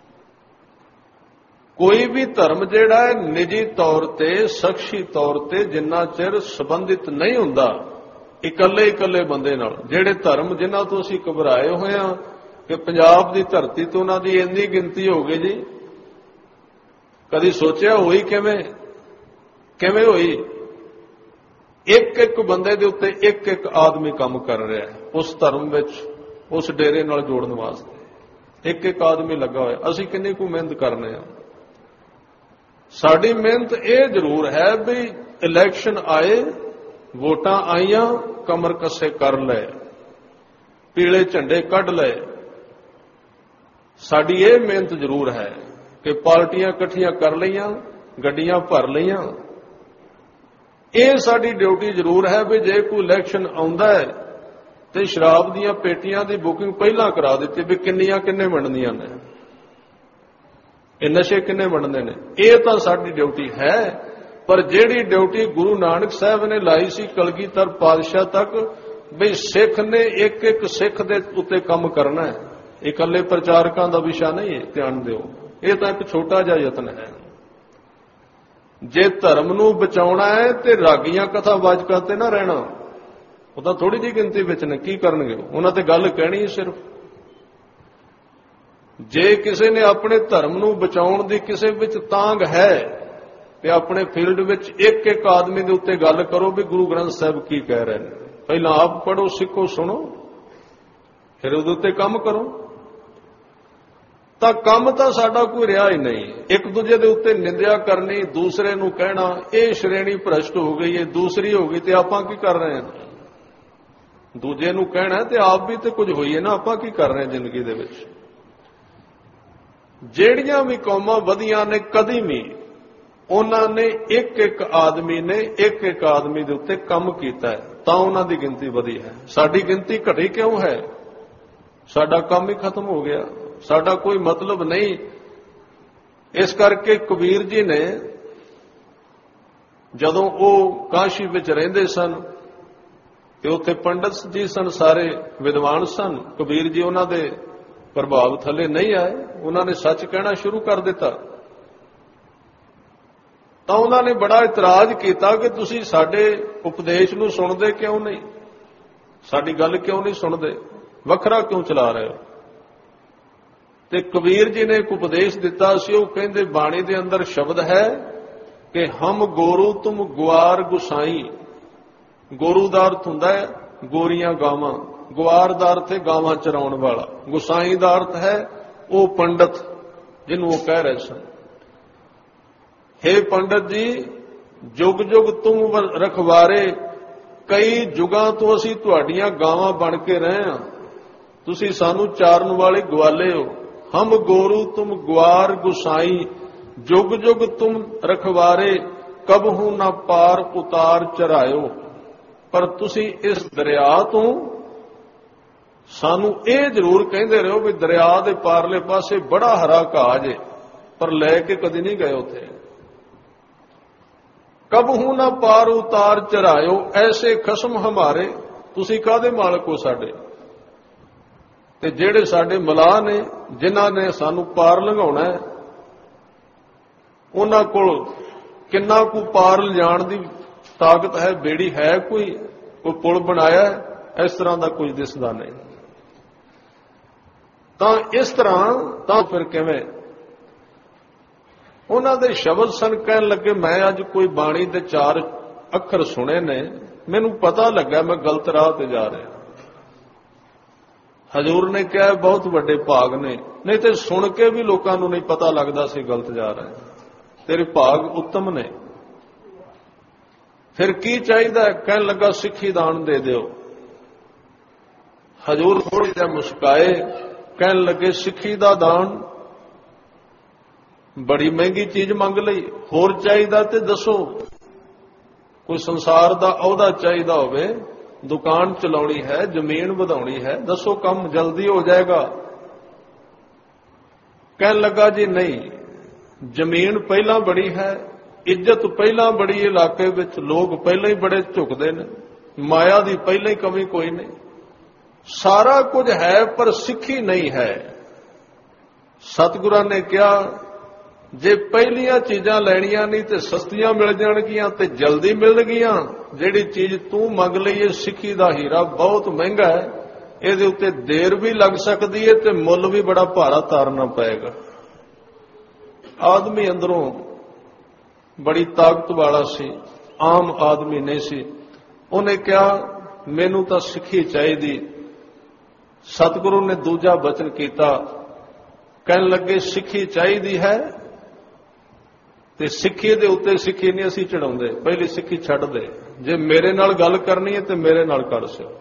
ਕੋਈ ਵੀ ਧਰਮ ਜਿਹੜਾ ਹੈ ਨਿੱਜੀ ਤੌਰ ਤੇ, ਸ਼ਖਸੀ ਤੌਰ ਤੇ ਜਿੰਨਾ ਚਿਰ ਸੰਬੰਧਿਤ ਨਹੀਂ ਹੁੰਦਾ ਇਕੱਲੇ ਇਕੱਲੇ ਬੰਦੇ ਨਾਲ, ਜਿਹੜੇ ਧਰਮ ਜਿਨ੍ਹਾਂ ਤੋਂ ਅਸੀਂ ਘਬਰਾਏ ਹੋਏ ਹਾਂ ਕਿ ਪੰਜਾਬ ਦੀ ਧਰਤੀ ਤੋਂ ਉਹਨਾਂ ਦੀ ਇੰਨੀ ਗਿਣਤੀ ਹੋ ਗਈ ਜੀ, ਕਦੀ ਸੋਚਿਆ ਹੋਈ ਕਿਵੇਂ ਕਿਵੇਂ ਹੋਈ? ਇੱਕ ਇੱਕ ਬੰਦੇ ਦੇ ਉੱਤੇ ਇੱਕ ਇੱਕ ਆਦਮੀ ਕੰਮ ਕਰ ਰਿਹਾ ਹੈ ਉਸ ਧਰਮ ਵਿੱਚ, ਉਸ ਡੇਰੇ ਨਾਲ ਜੋੜਨ ਵਾਸਤੇ ਇੱਕ ਇੱਕ ਆਦਮੀ ਲੱਗਾ ਹੋਇਆ। ਅਸੀਂ ਕਿੰਨੀ ਕੁ ਮਿਹਨਤ ਕਰਨੇ ਆ? ਸਾਡੀ ਮਿਹਨਤ ਇਹ ਜ਼ਰੂਰ ਹੈ ਵੀ ਇਲੈਕਸ਼ਨ ਆਏ, ਵੋਟਾਂ ਆਈਆਂ, ਕਮਰ ਕੱਸੇ ਕਰ ਲਏ, ਪੀਲੇ ਝੰਡੇ ਕੱਢ ਲਏ। ਸਾਡੀ ਇਹ ਮਿਹਨਤ ਜ਼ਰੂਰ ਹੈ ਕਿ ਪਾਰਟੀਆਂ ਇਕੱਠੀਆਂ ਕਰ ਲਈਆਂ, ਗੱਡੀਆਂ ਭਰ ਲਈਆਂ। ਇਹ ਸਾਡੀ ਡਿਊਟੀ ਜ਼ਰੂਰ ਹੈ ਵੀ ਜੇ ਕੋਈ ਇਲੈਕਸ਼ਨ ਆਉਂਦਾ ਹੈ ਤੇ ਸ਼ਰਾਬ ਦੀਆਂ ਪੇਟੀਆਂ ਦੀ ਬੁਕਿੰਗ ਪਹਿਲਾਂ ਕਰਾ ਦਿੱਤੀ ਵੀ ਕਿੰਨੀਆਂ ਕਿੰਨੇ ਵੰਡਣੀਆਂ ਨੇ, ਇਹ ਨਸ਼ੇ ਕਿੰਨੇ ਵੰਡਦੇ ਨੇ। ਇਹ ਤਾਂ ਸਾਡੀ ਡਿਊਟੀ ਹੈ। ਪਰ ਜਿਹੜੀ ਡਿਊਟੀ ਗੁਰੂ ਨਾਨਕ ਸਾਹਿਬ ਨੇ ਲਾਈ ਸੀ ਕਲਗੀਧਰ ਪਾਤਸ਼ਾਹ ਤੱਕ, ਵੀ ਸਿੱਖ ਨੇ ਇੱਕ ਇੱਕ ਸਿੱਖ ਦੇ ਉੱਤੇ ਕੰਮ ਕਰਨਾ ਹੈ, ਇਕੱਲੇ ਪ੍ਰਚਾਰਕਾਂ ਦਾ ਵਿਸ਼ਾ ਨਹੀਂ ਹੈ, ਧਿਆਨ ਦਿਓ। ਇਹ ਤਾਂ ਇੱਕ ਛੋਟਾ ਜਿਹਾ ਯਤਨ ਹੈ। ਜੇ ਧਰਮ ਨੂੰ ਬਚਾਉਣਾ ਹੈ ਤੇ ਰਾਗੀਆਂ ਕਥਾ ਵਾਚਕਾਂ ਤੇ ਨਾ ਰਹਿਣਾ। ਉਹ ਤਾਂ ਥੋੜੀ ਜਿਹੀ ਗਿਣਤੀ ਵਿੱਚ ਨੇ, ਕੀ ਕਰਨਗੇ ਉਹਨਾਂ ਤੇ ਗੱਲ ਕਹਿਣੀ ਸਿਰਫ। ਜੇ ਕਿਸੇ ਨੇ ਆਪਣੇ ਧਰਮ ਨੂੰ ਬਚਾਉਣ ਦੀ ਕਿਸੇ ਵਿੱਚ ਤਾਂਘ ਹੈ ਤੇ ਆਪਣੇ ਫੀਲਡ ਵਿੱਚ ਇੱਕ ਇੱਕ ਆਦਮੀ ਦੇ ਉੱਤੇ ਗੱਲ ਕਰੋ ਵੀ ਗੁਰੂ ਗ੍ਰੰਥ ਸਾਹਿਬ ਕੀ ਕਹਿ ਰਹੇ ਨੇ। ਪਹਿਲਾਂ ਆਪ ਪੜ੍ਹੋ, ਸਿੱਖੋ, ਸੁਣੋ, ਫਿਰ ਉਹਦੇ ਉੱਤੇ ਕੰਮ ਕਰੋ। ਤਾਂ ਕੰਮ ਤਾਂ ਸਾਡਾ ਕੋਈ ਰਿਹਾ ਹੀ ਨਹੀਂ। ਇੱਕ ਦੂਜੇ ਦੇ ਉੱਤੇ ਨਿੰਦਿਆ ਕਰਨੀ, ਦੂਸਰੇ ਨੂੰ ਕਹਿਣਾ, ਇਹ ਸ਼੍ਰੇਣੀ ਭ੍ਰਸ਼ਟ ਹੋ ਗਈ, ਇਹ ਦੂਸਰੀ ਹੋ ਗਈ। ਤੇ ਆਪਾਂ ਕੀ ਕਰ ਰਹੇ ਹਾਂ? ਦੂਜੇ ਨੂੰ ਕਹਿਣਾ ਤੇ ਆਪ ਵੀ ਤੇ ਕੁਝ ਹੋਈਏ ਨਾ। ਆਪਾਂ ਕੀ ਕਰ ਰਹੇ ਹਾਂ ਜ਼ਿੰਦਗੀ ਦੇ ਵਿੱਚ? ਜਿਹੜੀਆਂ ਵੀ ਕੌਮਾਂ ਵਧੀਆਂ ਨੇ, ਕਦੀ ਵੀ ਉਹਨਾਂ ਨੇ ਇੱਕ ਇੱਕ ਆਦਮੀ ਨੇ ਇੱਕ ਇੱਕ ਆਦਮੀ ਦੇ ਉੱਤੇ ਕੰਮ ਕੀਤਾ ਹੈ, ਤਾਂ ਉਹਨਾਂ ਦੀ ਗਿਣਤੀ ਵਧੀ ਹੈ। ਸਾਡੀ ਗਿਣਤੀ ਘਟੀ ਕਿਉਂ ਹੈ? ਸਾਡਾ ਕੰਮ ਹੀ ਖਤਮ ਹੋ ਗਿਆ, ਸਾਡਾ ਕੋਈ ਮਤਲਬ ਨਹੀਂ। ਇਸ ਕਰਕੇ ਕਬੀਰ ਜੀ ਨੇ ਜਦੋਂ ਉਹ ਕਾਸ਼ੀ ਵਿੱਚ ਰਹਿੰਦੇ ਸਨ ਤੇ ਉੱਥੇ ਪੰਡਤ ਜੀ ਸਨ, ਸਾਰੇ ਵਿਦਵਾਨ ਸਨ। ਕਬੀਰ ਜੀ ਉਹਨਾਂ ਦੇ ਪ੍ਰਭਾਵ ਥੱਲੇ ਨਹੀਂ ਆਏ, ਉਹਨਾਂ ਨੇ ਸੱਚ ਕਹਿਣਾ ਸ਼ੁਰੂ ਕਰ ਦਿੱਤਾ। ਤਾਂ ਉਹਨਾਂ ਨੇ ਬੜਾ ਇਤਰਾਜ਼ ਕੀਤਾ ਕਿ ਤੁਸੀਂ ਸਾਡੇ ਉਪਦੇਸ਼ ਨੂੰ ਸੁਣਦੇ ਕਿਉਂ ਨਹੀਂ, ਸਾਡੀ ਗੱਲ ਕਿਉਂ ਨਹੀਂ ਸੁਣਦੇ, ਵੱਖਰਾ ਕਿਉਂ ਚਲਾ ਰਹੇ ਹੋ? ਤੇ ਕਬੀਰ ਜੀ ਨੇ ਇੱਕ ਉਪਦੇਸ਼ ਦਿੱਤਾ ਸੀ। ਉਹ ਕਹਿੰਦੇ ਬਾਣੀ ਦੇ ਅੰਦਰ ਸ਼ਬਦ ਹੈ ਕਿ ਹਮ ਗੋਰੂ ਤੁਮ ਗੁਆਰ ਗੁਸਾਈ। ਗੋਰੂ ਦਾ ਅਰਥ ਹੁੰਦਾ ਹੈ ਗੋਰੀਆਂ ਗਾਵਾਂ, ਗੁਆਰ ਦਾ ਅਰਥ ਹੈ ਗਾਵਾਂ ਚਰਾਉਣ ਵਾਲਾ, ਗੁਸਾਈ ਦਾ ਅਰਥ ਹੈ ਉਹ ਪੰਡਤ ਜਿਹਨੂੰ ਉਹ ਕਹਿ ਰਹੇ ਸਨ। हे ਪੰਡਤ ਜੀ, ਜੁਗ ਜੁਗ ਤੁਮ ਰਖਵਾਰੇ, ਕਈ ਜੁਗਾਂ ਤੋਂ ਅਸੀਂ ਤੁਹਾਡੀਆਂ ਗਾਵਾਂ ਬਣ ਕੇ ਰਹੇ ਹਾਂ, ਤੁਸੀਂ ਸਾਨੂੰ ਚਾਰਨ ਵਾਲੇ ਗਵਾਲੇ ਹੋ। ਹਮ ਗੋਰੂ ਤੁਮ ਗਵਾਰ ਗੁਸਾਈ, ਜੁਗ ਜੁਗ ਤੁਮ ਰਖਵਾਰੇ, ਕਬਹੂ ਨਾ ਪਾਰ ਉਤਾਰ ਚਰਾਇਓ। ਪਰ ਤੁਸੀਂ ਇਸ ਦਰਿਆ ਤੋਂ ਸਾਨੂੰ ਇਹ ਜ਼ਰੂਰ ਕਹਿੰਦੇ ਰਹੋ ਵੀ ਦਰਿਆ ਦੇ ਪਾਰਲੇ ਪਾਸੇ ਬੜਾ ਹਰਾ ਘਾਹ ਜੇ, ਪਰ ਲੈ ਕੇ ਕਦੀ ਨਹੀਂ ਗਏ ਉੱਥੇ। ਕਬਹੂ ਨਾ ਪਾਰ ਉਤਾਰ ਚਰਾਇਓ, ਐਸੇ ਖਸਮ ਹਮਾਰੇ, ਤੁਸੀਂ ਕਾਹਦੇ ਮਾਲਕ ਹੋ ਸਾਡੇ। ਤੇ ਜਿਹੜੇ ਸਾਡੇ ਮਲਾਹ ਨੇ, ਜਿਨ੍ਹਾਂ ਨੇ ਸਾਨੂੰ ਪਾਰ ਲੰਘਾਉਣਾ ਹੈ, ਉਹਨਾਂ ਕੋਲ ਕਿੰਨਾ ਕੁ ਪਾਰ ਲਿਜਾਣ ਦੀ ਤਾਕਤ ਹੈ, ਬੇੜੀ ਹੈ ਕੋਈ, ਕੋਈ ਪੁਲ ਬਣਾਇਆ, ਇਸ ਤਰ੍ਹਾਂ ਦਾ ਕੁਝ ਦਿਸਦਾ ਨਹੀਂ। ਤਾਂ ਇਸ ਤਰ੍ਹਾਂ ਤਾਂ ਫਿਰ ਕਿਵੇਂ ਉਹਨਾਂ ਦੇ ਸ਼ਬਦ ਸਨ। ਕਹਿਣ ਲੱਗੇ, ਮੈਂ ਅੱਜ ਕੋਈ ਬਾਣੀ ਦੇ ਚਾਰ ਅੱਖਰ ਸੁਣੇ ਨੇ, ਮੈਨੂੰ ਪਤਾ ਲੱਗਾ ਮੈਂ ਗਲਤ ਰਾਹ ਤੇ ਜਾ ਰਿਹਾ। ਹਜ਼ੂਰ ਨੇ ਕਿਹਾ ਬਹੁਤ ਵੱਡੇ ਭਾਗ ਨੇ, ਨਹੀਂ ਤੇ ਸੁਣ ਕੇ ਵੀ ਲੋਕਾਂ ਨੂੰ ਨਹੀਂ ਪਤਾ ਲੱਗਦਾ ਸੀ ਗਲਤ ਜਾ ਰਹੇ, ਤੇਰੇ ਭਾਗ ਉੱਤਮ ਨੇ। ਫਿਰ ਕੀ ਚਾਹੀਦਾ? ਕਹਿਣ ਲੱਗਾ, ਸਿੱਖੀ ਦਾਨ ਦੇ ਦਿਓ। ਹਜ਼ੂਰ ਥੋੜੀ ਜਿਹਾ ਮੁਸਕਾਏ, ਕਹਿਣ ਲੱਗੇ, ਸਿੱਖੀ ਦਾ ਦਾਨ ਬੜੀ ਮਹਿੰਗੀ ਚੀਜ਼ ਮੰਗ ਲਈ, ਹੋਰ ਚਾਹੀਦਾ ਤੇ ਦੱਸੋ। ਕੋਈ ਸੰਸਾਰ ਦਾ ਅਹੁਦਾ ਚਾਹੀਦਾ ਹੋਵੇ, ਦੁਕਾਨ ਚਲਾਉਣੀ ਹੈ, ਜ਼ਮੀਨ ਵਧਾਉਣੀ ਹੈ, ਦੱਸੋ, ਕੰਮ ਜਲਦੀ ਹੋ ਜਾਏਗਾ। ਕਹਿਣ ਲੱਗਾ, ਜੀ ਨਹੀਂ, ਜ਼ਮੀਨ ਪਹਿਲਾਂ ਬੜੀ ਹੈ, ਇੱਜ਼ਤ ਪਹਿਲਾਂ ਬੜੀ ਇਲਾਕੇ ਵਿੱਚ, ਲੋਕ ਪਹਿਲਾਂ ਹੀ ਬੜੇ ਝੁਕਦੇ ਨੇ, ਮਾਇਆ ਦੀ ਪਹਿਲਾਂ ਹੀ ਕਮੀ ਕੋਈ ਨਹੀਂ, ਸਾਰਾ ਕੁਝ ਹੈ ਪਰ ਸਿੱਖੀ ਨਹੀਂ ਹੈ। ਸਤਿਗੁਰਾਂ ਨੇ ਕਿਹਾ, ਜੇ ਪਹਿਲੀਆਂ ਚੀਜ਼ਾਂ ਲੈਣੀਆਂ ਨਹੀਂ ਤੇ ਸਸਤੀਆਂ ਮਿਲ ਜਾਣਗੀਆਂ ਤੇ ਜਲਦੀ ਮਿਲਣਗੀਆਂ। ਜਿਹੜੀ ਚੀਜ਼ ਤੂੰ ਮੰਗ ਲਈ ਹੈ, ਸਿੱਖੀ ਦਾ ਹੀਰਾ, ਬਹੁਤ ਮਹਿੰਗਾ ਹੈ, ਇਹਦੇ ਉੱਤੇ ਦੇਰ ਵੀ ਲੱਗ ਸਕਦੀ ਹੈ ਤੇ ਮੁੱਲ ਵੀ ਬੜਾ ਭਾਰਾ ਤਾਰਨਾ ਪਏਗਾ। ਆਦਮੀ ਅੰਦਰੋਂ ਬੜੀ ਤਾਕਤ ਵਾਲਾ ਸੀ, ਆਮ ਆਦਮੀ ਨਹੀਂ ਸੀ। ਉਹਨੇ ਕਿਹਾ, ਮੈਨੂੰ ਤਾਂ ਸਿੱਖੀ ਚਾਹੀਦੀ। ਸਤਿਗੁਰੂ ਨੇ ਦੂਜਾ ਬਚਨ ਕੀਤਾ, ਕਹਿਣ ਲੱਗੇ, ਸਿੱਖੀ ਚਾਹੀਦੀ ਹੈ ਤੇ ਸਿੱਖੀ ਦੇ ਉੱਤੇ ਸਿੱਖੀ ਨਹੀਂ ਅਸੀਂ ਚੜਾਉਂਦੇ, ਪਹਿਲੀ ਸਿੱਖੀ ਛੱਡ ਦੇ। ਜੇ ਮੇਰੇ ਨਾਲ ਗੱਲ ਕਰਨੀ ਹੈ ਤੇ ਮੇਰੇ ਨਾਲ ਕਰ ਸਿਓ।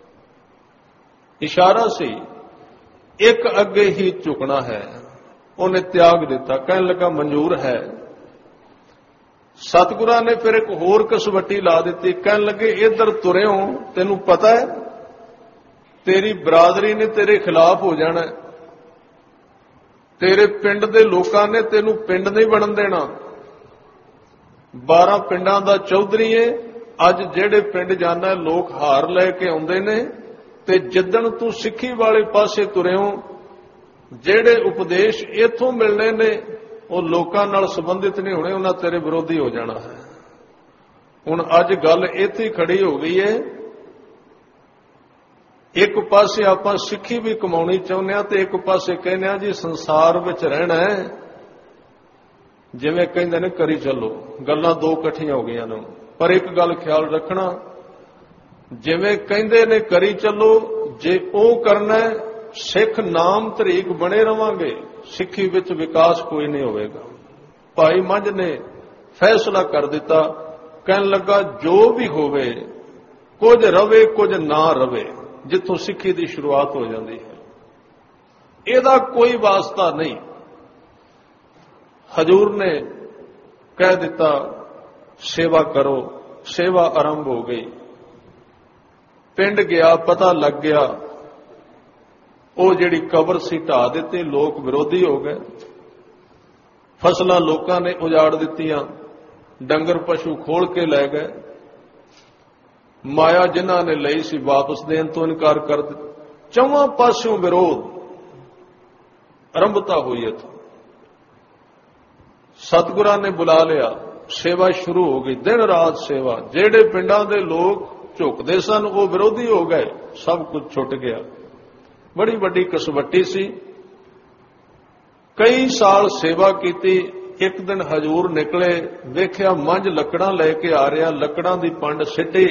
ਇਸ਼ਾਰਾ ਸੀ, ਇੱਕ ਅੱਗੇ ਹੀ ਝੁਕਣਾ ਹੈ। ਉਹਨੇ ਤਿਆਗ ਦਿੱਤਾ, ਕਹਿਣ ਲੱਗਾ, ਮਨਜ਼ੂਰ ਹੈ। ਸਤਿਗੁਰਾਂ ਨੇ ਫਿਰ ਇੱਕ ਹੋਰ ਕਸਵੱਟੀ ਲਾ ਦਿੱਤੀ, ਕਹਿਣ ਲੱਗੇ, ਇੱਧਰ ਤੁਰਿਓ, ਤੈਨੂੰ ਪਤਾ ਹੈ ਤੇਰੀ ਬਰਾਦਰੀ ਨੇ ਤੇਰੇ ਖਿਲਾਫ ਹੋ ਜਾਣਾ, ਤੇਰੇ ਪਿੰਡ ਦੇ ਲੋਕਾਂ ਨੇ ਤੈਨੂੰ ਪਿੰਡ ਨਹੀਂ ਬਣਨ ਦੇਣਾ। ਬਾਰਾਂ ਪਿੰਡਾਂ ਦਾ ਚੌਧਰੀ ਏ, ਅੱਜ ਜਿਹੜੇ ਪਿੰਡ ਜਾਣਾ ਲੋਕ ਹਾਰ ਲੈ ਕੇ ਆਉਂਦੇ ਨੇ, ਤੇ ਜਿੱਦਣ ਤੂੰ ਸਿੱਖੀ ਵਾਲੇ ਪਾਸੇ ਤੁਰਿਓ, ਜਿਹੜੇ ਉਪਦੇਸ਼ ਇੱਥੋਂ ਮਿਲਣੇ ਨੇ ਉਹ ਲੋਕਾਂ ਨਾਲ ਸੰਬੰਧਿਤ ਨਹੀਂ ਹੋਣੇ, ਉਹਨਾਂ ਤੇਰੇ ਵਿਰੋਧੀ ਹੋ ਜਾਣਾ ਹੈ। ਹੁਣ ਅੱਜ ਗੱਲ ਇੱਥੇ ਖੜੀ ਹੋ ਗਈ ਏ, ਇੱਕ ਪਾਸੇ ਆਪਾਂ ਸਿੱਖੀ ਵੀ ਕਮਾਉਣੀ ਚਾਹੁੰਦੇ ਹਾਂ ਤੇ ਇੱਕ ਪਾਸੇ ਕਹਿੰਦੇ ਹਾਂ ਜੀ ਸੰਸਾਰ ਵਿੱਚ ਰਹਿਣਾ ਹੈ, ਜਿਵੇਂ ਕਹਿੰਦੇ ਨੇ ਕਰੀ ਚੱਲੋ। ਗੱਲਾਂ ਦੋ ਇਕੱਠੀਆਂ ਹੋ ਗਈਆਂ ਨੇ। ਪਰ ਇੱਕ ਗੱਲ ਖਿਆਲ ਰੱਖਣਾ, ਜਿਵੇਂ ਕਹਿੰਦੇ ਨੇ ਕਰੀ ਚੱਲੋ, ਜੇ ਉਹ ਕਰਨਾ ਸਿੱਖ ਨਾਮ ਧਰੀਕ ਬਣੇ ਰਵਾਂਗੇ, ਸਿੱਖੀ ਵਿੱਚ ਵਿਕਾਸ ਕੋਈ ਨਹੀਂ ਹੋਵੇਗਾ। ਭਾਈ ਮੰਝ ਨੇ ਫੈਸਲਾ ਕਰ ਦਿੱਤਾ, ਕਹਿਣ ਲੱਗਾ, ਜੋ ਵੀ ਹੋਵੇ, ਕੁਝ ਰਵੇ ਕੁਝ ਨਾ ਰਵੇ, ਜਿੱਥੋਂ ਸਿੱਖੀ ਦੀ ਸ਼ੁਰੂਆਤ ਹੋ ਜਾਂਦੀ ਹੈ, ਇਹਦਾ ਕੋਈ ਵਾਸਤਾ ਨਹੀਂ। ਹਜ਼ੂਰ ਨੇ ਕਹਿ ਦਿੱਤਾ, ਸੇਵਾ ਕਰੋ। ਸੇਵਾ ਆਰੰਭ ਹੋ ਗਈ। ਪਿੰਡ ਗਿਆ, ਪਤਾ ਲੱਗ ਗਿਆ ਉਹ ਜਿਹੜੀ ਕਬਰ ਸੀ ਢਾ ਦਿੱਤੀ, ਲੋਕ ਵਿਰੋਧੀ ਹੋ ਗਏ। ਫਸਲਾਂ ਲੋਕਾਂ ਨੇ ਉਜਾੜ ਦਿੱਤੀਆਂ, ਡੰਗਰ ਪਸ਼ੂ ਖੋਲ ਕੇ ਲੈ ਗਏ। ਮਾਇਆ ਜਿਨ੍ਹਾਂ ਨੇ ਲਈ ਸੀ ਵਾਪਸ ਦੇਣ ਤੋਂ ਇਨਕਾਰ ਕਰ ਦਿੱਤਾ। ਚੌਵਾਂ ਪਾਸਿਓਂ ਵਿਰੋਧ ਆਰੰਭਤਾ ਹੋਈ ਇੱਥੋਂ। ਸਤਿਗੁਰਾਂ ਨੇ ਬੁਲਾ ਲਿਆ, ਸੇਵਾ ਸ਼ੁਰੂ ਹੋ ਗਈ, ਦਿਨ ਰਾਤ ਸੇਵਾ। ਜਿਹੜੇ ਪਿੰਡਾਂ ਦੇ ਲੋਕ ਝੁਕਦੇ ਸਨ ਉਹ ਵਿਰੋਧੀ ਹੋ ਗਏ, ਸਭ ਕੁਝ ਛੁੱਟ ਗਿਆ। ਬੜੀ ਵੱਡੀ ਕਸਵੱਟੀ ਸੀ। ਕਈ ਸਾਲ ਸੇਵਾ ਕੀਤੀ। ਇੱਕ ਦਿਨ ਹਜ਼ੂਰ ਨਿਕਲੇ, ਵੇਖਿਆ ਮੰਝ ਲੱਕੜਾਂ ਲੈ ਕੇ ਆ ਰਿਹਾ, ਲੱਕੜਾਂ ਦੀ ਪੰਡ ਸਿੱਟੀ,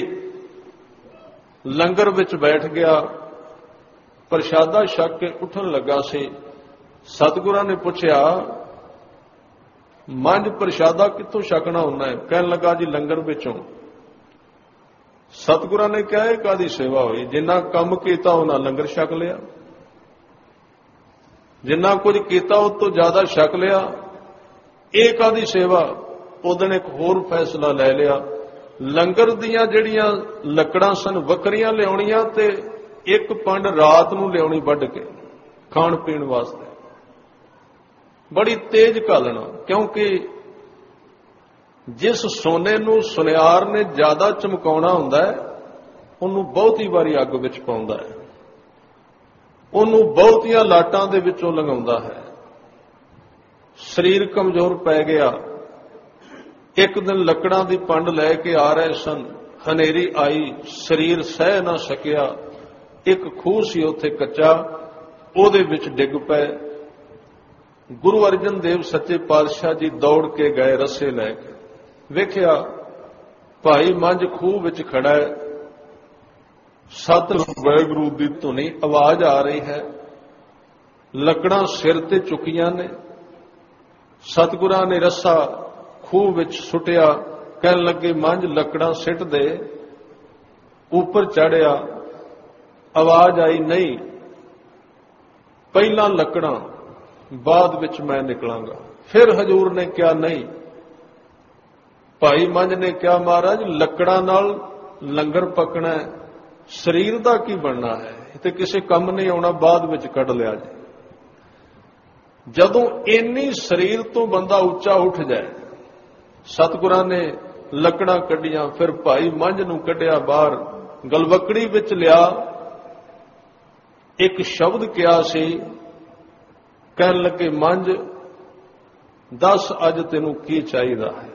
ਲੰਗਰ ਵਿੱਚ ਬੈਠ ਗਿਆ, ਪ੍ਰਸ਼ਾਦਾ ਛਕ ਕੇ ਉੱਠਣ ਲੱਗਾ ਸੀ। ਸਤਿਗੁਰਾਂ ਨੇ ਪੁੱਛਿਆ, ਮੰਝ ਪ੍ਰਸ਼ਾਦਾ ਕਿੱਥੋਂ ਛਕਣਾ ਹੁੰਦਾ ਹੈ? ਕਹਿਣ ਲੱਗਾ, ਜੀ ਲੰਗਰ ਵਿੱਚੋਂ। ਸਤਿਗੁਰਾਂ ਨੇ ਕਿਹਾ, ਇਹ ਕਾਹਦੀ ਸੇਵਾ ਹੋਈ? ਜਿੰਨਾ ਕੰਮ ਕੀਤਾ ਉਹਨਾਂ ਲੰਗਰ ਛਕ ਲਿਆ, ਜਿੰਨਾ ਕੁਝ ਕੀਤਾ ਉਸ ਤੋਂ ਜ਼ਿਆਦਾ ਛਕ ਲਿਆ, ਇਹ ਕਾਹਦੀ ਸੇਵਾ? ਉਦੋਂ ਇੱਕ ਹੋਰ ਫੈਸਲਾ ਲੈ ਲਿਆ, ਲੰਗਰ ਦੀਆਂ ਜਿਹੜੀਆਂ ਲੱਕੜਾਂ ਸਨ ਵੱਖਰੀਆਂ ਲਿਆਉਣੀਆਂ ਤੇ ਇੱਕ ਪੰਡ ਰਾਤ ਨੂੰ ਲਿਆਉਣੀ ਵੱਢ ਕੇ ਖਾਣ ਪੀਣ ਵਾਸਤੇ, ਬੜੀ ਤੇਜ਼ ਘਾਲਣਾ। ਕਿਉਂਕਿ ਜਿਸ ਸੋਨੇ ਨੂੰ ਸੁਨਿਆਰ ਨੇ ਜ਼ਿਆਦਾ ਚਮਕਾਉਣਾ ਹੁੰਦਾ ਹੈ, ਉਹਨੂੰ ਬਹੁਤੀ ਵਾਰੀ ਅੱਗ ਵਿੱਚ ਪਾਉਂਦਾ ਹੈ, ਉਹਨੂੰ ਬਹੁਤੀਆਂ ਲਾਟਾਂ ਦੇ ਵਿੱਚੋਂ ਲੰਘਾਉਂਦਾ ਹੈ। ਸਰੀਰ ਕਮਜ਼ੋਰ ਪੈ ਗਿਆ। ਇੱਕ ਦਿਨ ਲੱਕੜਾਂ ਦੀ ਪੰਡ ਲੈ ਕੇ ਆ ਰਹੇ ਸਨ, ਹਨੇਰੀ ਆਈ, ਸਰੀਰ ਸਹਿ ਨਾ ਸਕਿਆ। ਇੱਕ ਖੂਹ ਸੀ ਉੱਥੇ ਕੱਚਾ, ਉਹਦੇ ਵਿੱਚ ਡਿੱਗ ਪਏ। ਗੁਰੂ ਅਰਜਨ ਦੇਵ ਸੱਚੇ ਪਾਤਸ਼ਾਹ ਜੀ ਦੌੜ ਕੇ ਗਏ ਰੱਸੇ ਲੈ ਕੇ। ਵੇਖਿਆ ਭਾਈ ਮੰਝ ਖੂਹ ਵਿੱਚ ਖੜਾ ਹੈ, ਸਤਿਗੁਰੂ ਵਾਹਿਗੁਰੂ ਦੀ ਧੁਨੀ ਆਵਾਜ਼ ਆ ਰਹੀ ਹੈ, ਲੱਕੜਾਂ ਸਿਰ ਤੇ ਚੁੱਕੀਆਂ ਨੇ। ਸਤਿਗੁਰਾਂ ਨੇ ਰੱਸਾ ਖੂਹ ਵਿੱਚ ਸੁੱਟਿਆ, ਕਹਿਣ ਲੱਗੇ, ਮੰਝ ਲੱਕੜਾਂ ਸਿੱਟ ਦੇ। ਉੱਪਰ ਚੜ੍ਹਿਆ, ਆਵਾਜ਼ ਆਈ, ਨਹੀਂ, ਪਹਿਲਾਂ ਲੱਕੜਾਂ, ਬਾਅਦ ਵਿੱਚ ਮੈਂ ਨਿਕਲਾਂਗਾ। ਫਿਰ ਹਜ਼ੂਰ ਨੇ ਕਿਹਾ, ਨਹੀਂ। ਭਾਈ ਮੰਝ ਨੇ ਕਿਹਾ, ਮਹਾਰਾਜ ਲੱਕੜਾਂ ਨਾਲ ਲੰਗਰ ਪੱਕਣਾ ਹੈ, ਸਰੀਰ ਦਾ ਕੀ ਬਣਨਾ ਹੈ? ਇਹ ਤੇ ਕਿਸੇ ਕੰਮ ਨਹੀਂ ਆਉਣਾ, ਬਾਅਦ ਵਿੱਚ ਕੱਢ ਲਿਆ ਜੀ। ਜਦੋਂ ਇੰਨੀ ਸਰੀਰ ਤੋਂ ਬੰਦਾ ਉੱਚਾ ਉੱਠ ਜਾਏ, ਸਤਿਗੁਰਾਂ ਨੇ ਲੱਕੜਾਂ ਕੱਢੀਆਂ, ਫਿਰ ਭਾਈ ਮੰਝ ਨੂੰ ਕੱਢਿਆ ਬਾਹਰ, ਗਲਵਕੜੀ ਵਿੱਚ ਲਿਆ। ਇੱਕ ਸ਼ਬਦ ਕਿਹਾ ਸੀ, ਕਹਿਣ ਲੱਗੇ, ਮੰਝ ਦੱਸ ਅੱਜ ਤੈਨੂੰ ਕੀ ਚਾਹੀਦਾ ਹੈ?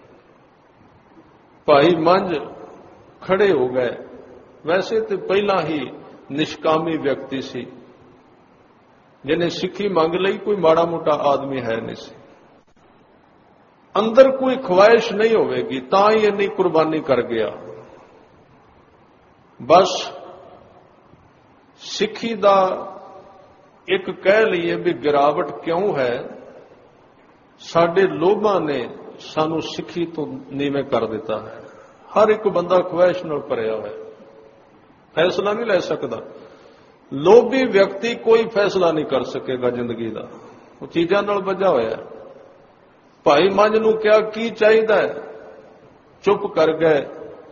ਭਾਈ ਮੰਝ ਖੜੇ ਹੋ ਗਏ। ਵੈਸੇ ਤੇ ਪਹਿਲਾਂ ਹੀ ਨਿਸ਼ਕਾਮੀ ਵਿਅਕਤੀ ਸੀ, ਜਿਹਨੇ ਸਿੱਖੀ ਮੰਗ ਲਈ, ਕੋਈ ਮਾੜਾ ਮੋਟਾ ਆਦਮੀ ਹੈ ਨਹੀਂ ਸੀ। ਅੰਦਰ ਕੋਈ ਖਵਾਇਸ਼ ਨਹੀਂ ਹੋਵੇਗੀ ਤਾਂ ਹੀ ਇੰਨੀ ਕੁਰਬਾਨੀ ਕਰ ਗਿਆ। ਬਸ ਸਿੱਖੀ ਦਾ ਇੱਕ ਕਹਿ ਲਈਏ ਵੀ ਗਿਰਾਵਟ ਕਿਉਂ ਹੈ, ਸਾਡੇ ਲੋਭਾਂ ਨੇ ਸਾਨੂੰ ਸਿੱਖੀ ਤੋਂ ਨੀਵੇਂ ਕਰ ਦਿੱਤਾ ਹੈ। ਹਰ ਇੱਕ ਬੰਦਾ ਖਵਾਇਸ਼ ਨਾਲ ਭਰਿਆ ਹੋਇਆ, ਫੈਸਲਾ ਨਹੀਂ ਲੈ ਸਕਦਾ। ਲੋਭੀ ਵਿਅਕਤੀ ਕੋਈ ਫੈਸਲਾ ਨਹੀਂ ਕਰ ਸਕੇਗਾ ਜ਼ਿੰਦਗੀ ਦਾ, ਉਹ ਚੀਜ਼ਾਂ ਨਾਲ ਬੱਝਾ ਹੋਇਆ। ਭਾਈ ਮੰਝ ਨੂੰ ਕਿਹਾ, ਕੀ ਚਾਹੀਦਾ ਹੈ? ਚੁੱਪ ਕਰ ਗਏ।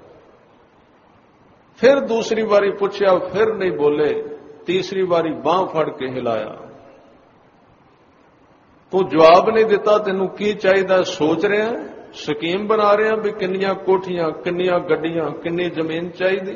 ਫਿਰ ਦੂਸਰੀ ਵਾਰੀ ਪੁੱਛਿਆ, ਫਿਰ ਨਹੀਂ ਬੋਲੇ। ਤੀਸਰੀ ਵਾਰੀ ਬਾਂਹ ਫੜ ਕੇ ਹਿਲਾਇਆ। ਤੂੰ ਜਵਾਬ ਨਹੀਂ ਦਿੱਤਾ, ਤੈਨੂੰ ਕੀ ਚਾਹੀਦਾ? ਸੋਚ ਰਿਹਾ, ਸਕੀਮ ਬਣਾ ਰਿਹਾ ਵੀ ਕਿੰਨੀਆਂ ਕੋਠੀਆਂ, ਕਿੰਨੀਆਂ ਗੱਡੀਆਂ, ਕਿੰਨੀ ਜ਼ਮੀਨ ਚਾਹੀਦੀ।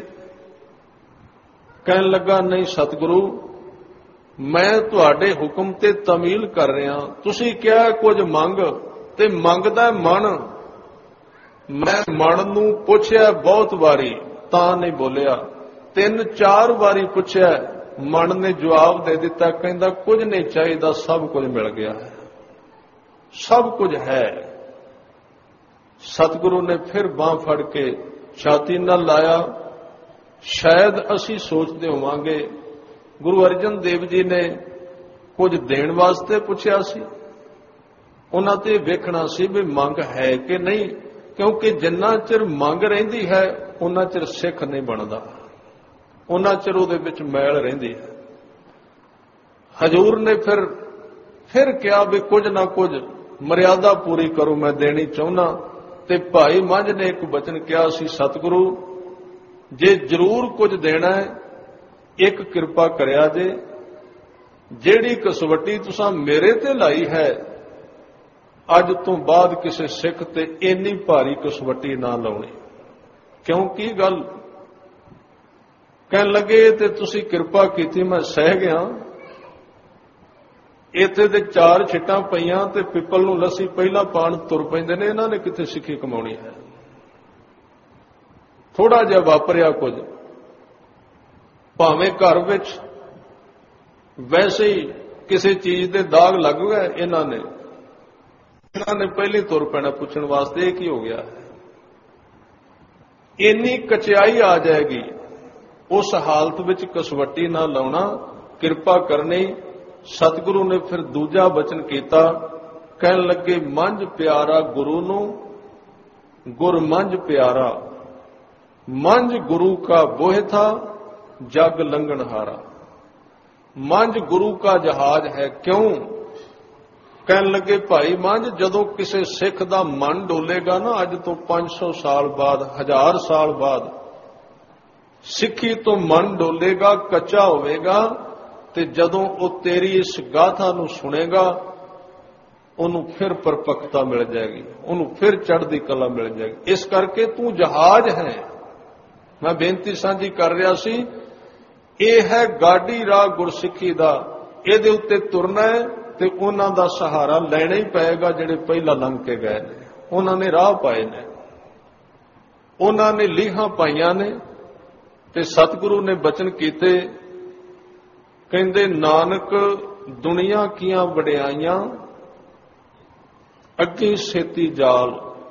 ਕਹਿਣ ਲੱਗਾ, ਨਹੀਂ ਸਤਿਗੁਰੂ, ਮੈਂ ਤੁਹਾਡੇ ਹੁਕਮ ਤੇ ਤਮੀਲ ਕਰ ਰਿਹਾ। ਤੁਸੀਂ ਕਿਹਾ ਕੁਝ ਮੰਗ, ਤੇ ਮੰਗਦਾ ਮਨ। ਮੈਂ ਮਨ ਨੂੰ ਪੁੱਛਿਆ ਬਹੁਤ ਵਾਰੀ, ਤਾਂ ਨਹੀਂ ਬੋਲਿਆ। ਤਿੰਨ ਚਾਰ ਵਾਰੀ ਪੁੱਛਿਆ, ਮਨ ਨੇ ਜਵਾਬ ਦੇ ਦਿੱਤਾ, ਕਹਿੰਦਾ ਕੁਝ ਨਹੀਂ ਚਾਹੀਦਾ, ਸਭ ਕੁਝ ਮਿਲ ਗਿਆ ਹੈ, ਸਭ ਕੁਝ ਹੈ। ਸਤਿਗੁਰੂ ਨੇ ਫਿਰ ਬਾਂਹ ਫੜ ਕੇ ਛਾਤੀ ਨਾਲ ਲਾਇਆ। ਸ਼ਾਇਦ ਅਸੀਂ ਸੋਚਦੇ ਹੋਵਾਂਗੇ ਗੁਰੂ ਅਰਜਨ ਦੇਵ ਜੀ ਨੇ ਕੁਝ ਦੇਣ ਵਾਸਤੇ ਪੁੱਛਿਆ ਸੀ, ਉਹਨਾਂ ਤੇ ਵੇਖਣਾ ਸੀ ਵੀ ਮੰਗ ਹੈ ਕਿ ਨਹੀਂ, ਕਿਉਂਕਿ ਜਿੰਨਾ ਚਿਰ ਮੰਗ ਰਹਿੰਦੀ ਹੈ ਉਹਨਾਂ ਚਿਰ ਸਿੱਖ ਨਹੀਂ ਬਣਦਾ, ਉਹਨਾਂ ਚਿਰ ਉਹਦੇ ਵਿੱਚ ਮੈਲ ਰਹਿੰਦੀ ਹੈ। ਹਜ਼ੂਰ ਨੇ ਫਿਰ ਫਿਰ ਕਿਹਾ ਵੀ ਕੁਝ ਨਾ ਕੁਝ ਮਰਿਆਦਾ ਪੂਰੀ ਕਰੋ, ਮੈਂ ਦੇਣੀ ਚਾਹੁੰਦਾ। ਤੇ ਭਾਈ ਮੰਝ ਨੇ ਇੱਕ ਬਚਨ ਕਿਹਾ ਸੀ, ਸਤਿਗੁਰੂ ਜੇ ਜ਼ਰੂਰ ਕੁਝ ਦੇਣਾ ਹੈ, ਇੱਕ ਕਿਰਪਾ ਕਰਿਆ ਜੇ, ਜਿਹੜੀ ਕਸਵੱਟੀ ਤੁਸੀਂ ਮੇਰੇ ਤੇ ਲਾਈ ਹੈ, ਅੱਜ ਤੋਂ ਬਾਅਦ ਕਿਸੇ ਸਿੱਖ ਤੇ ਇੰਨੀ ਭਾਰੀ ਕਸਵੱਟੀ ਨਾ ਲਾਉਣੀ। ਕਿਉਂ, ਕੀ ਗੱਲ? ਕਹਿਣ ਲੱਗੇ, ਤੇ ਤੁਸੀਂ ਕਿਰਪਾ ਕੀਤੀ, ਮੈਂ ਸਹਿ ਗਿਆ। ਇੱਥੇ ਤੇ ਚਾਰ ਛਿੱਟਾਂ ਪਈਆਂ ਤੇ ਪਿੱਪਲ ਨੂੰ ਲੱਸੀ ਪਹਿਲਾਂ ਪਾਣ ਤੁਰ ਪੈਂਦੇ ਨੇ, ਇਹਨਾਂ ਨੇ ਕਿੱਥੇ ਸਿੱਖੀ ਕਮਾਉਣੀ ਹੈ। ਥੋੜਾ ਜਿਹਾ ਵਾਪਰਿਆ ਕੁਝ, ਭਾਵੇਂ ਘਰ ਵਿੱਚ ਵੈਸੇ ਹੀ ਕਿਸੇ ਚੀਜ਼ ਦੇ ਦਾਗ ਲੱਗ ਗਏ, ਇਹਨਾਂ ਨੇ ਇਹਨਾਂ ਨੇ ਪਹਿਲੇ ਤੁਰ ਪੈਣਾ ਪੁੱਛਣ ਵਾਸਤੇ, ਇਹ ਕੀ ਹੋ ਗਿਆ। ਇੰਨੀ ਕਚਿਆਈ ਆ ਜਾਏਗੀ, ਉਸ ਹਾਲਤ ਵਿੱਚ ਕਸਵੱਟੀ ਨਾ ਲਾਉਣਾ, ਕਿਰਪਾ ਕਰਨੀ, ਸਤਿਗੁਰੂ ਨੇ ਫਿਰ ਦੂਜਾ ਬਚਨ ਕੀਤਾ, ਕਹਿਣ ਲੱਗੇ ਮੰਝ ਪਿਆਰਾ ਗੁਰੂ ਨੂੰ, ਗੁਰ ਮੰਝ ਪਿਆਰਾ, ਮੰਝ ਗੁਰੂ ਕਾ ਬੋਹਿ ਥਾ, ਜਗ ਲੰਘਣ ਹਾਰਾ। ਮੰਝ ਗੁਰੂ ਕਾ ਜਹਾਜ਼ ਹੈ, ਕਿਉਂ? ਕਹਿਣ ਲੱਗੇ ਭਾਈ ਮੰਝ, ਜਦੋਂ ਕਿਸੇ ਸਿੱਖ ਦਾ ਮਨ ਡੋਲੇਗਾ ਨਾ, ਅੱਜ ਤੋਂ ਪੰਜ ਸੌ ਸਾਲ ਬਾਅਦ, ਹਜ਼ਾਰ ਸਾਲ ਬਾਅਦ, ਸਿੱਖੀ ਤੋਂ ਮਨ ਡੋਲੇਗਾ, ਕੱਚਾ ਹੋਵੇਗਾ, ਤੇ ਜਦੋਂ ਉਹ ਤੇਰੀ ਇਸ ਗਾਥਾ ਨੂੰ ਸੁਣੇਗਾ, ਉਹਨੂੰ ਫਿਰ ਪਰਪੱਕਤਾ ਮਿਲ ਜਾਏਗੀ, ਉਹਨੂੰ ਫਿਰ ਚੜ੍ਹਦੀ ਕਲਾ ਮਿਲ ਜਾਏਗੀ। ਇਸ ਕਰਕੇ ਤੂੰ ਜਹਾਜ਼ ਹੈ। ਮੈਂ ਬੇਨਤੀ ਸਾਂਝੀ ਕਰ ਰਿਹਾ ਸੀ, ਇਹ ਹੈ ਗਾਡੀ ਰਾਹ ਗੁਰਸਿੱਖੀ ਦਾ, ਇਹਦੇ ਉੱਤੇ ਤੁਰਨਾ ਹੈ ਤੇ ਉਹਨਾਂ ਦਾ ਸਹਾਰਾ ਲੈਣਾ ਹੀ ਪਏਗਾ। ਜਿਹੜੇ ਪਹਿਲਾਂ ਲੰਘ ਕੇ ਗਏ ਨੇ, ਉਹਨਾਂ ਨੇ ਰਾਹ ਪਾਏ ਨੇ, ਉਹਨਾਂ ਨੇ ਲੀਹਾਂ ਪਾਈਆਂ ਨੇ, ਤੇ ਸਤਿਗੁਰੂ ਨੇ ਬਚਨ ਕੀਤੇ, ਕਹਿੰਦੇ ਨਾਨਕ ਦੁਨੀਆ ਕੀਆਂ ਵਡਿਆਈਆਂ, ਅੱਗੇ ਛੇਤੀ ਜਾਲ।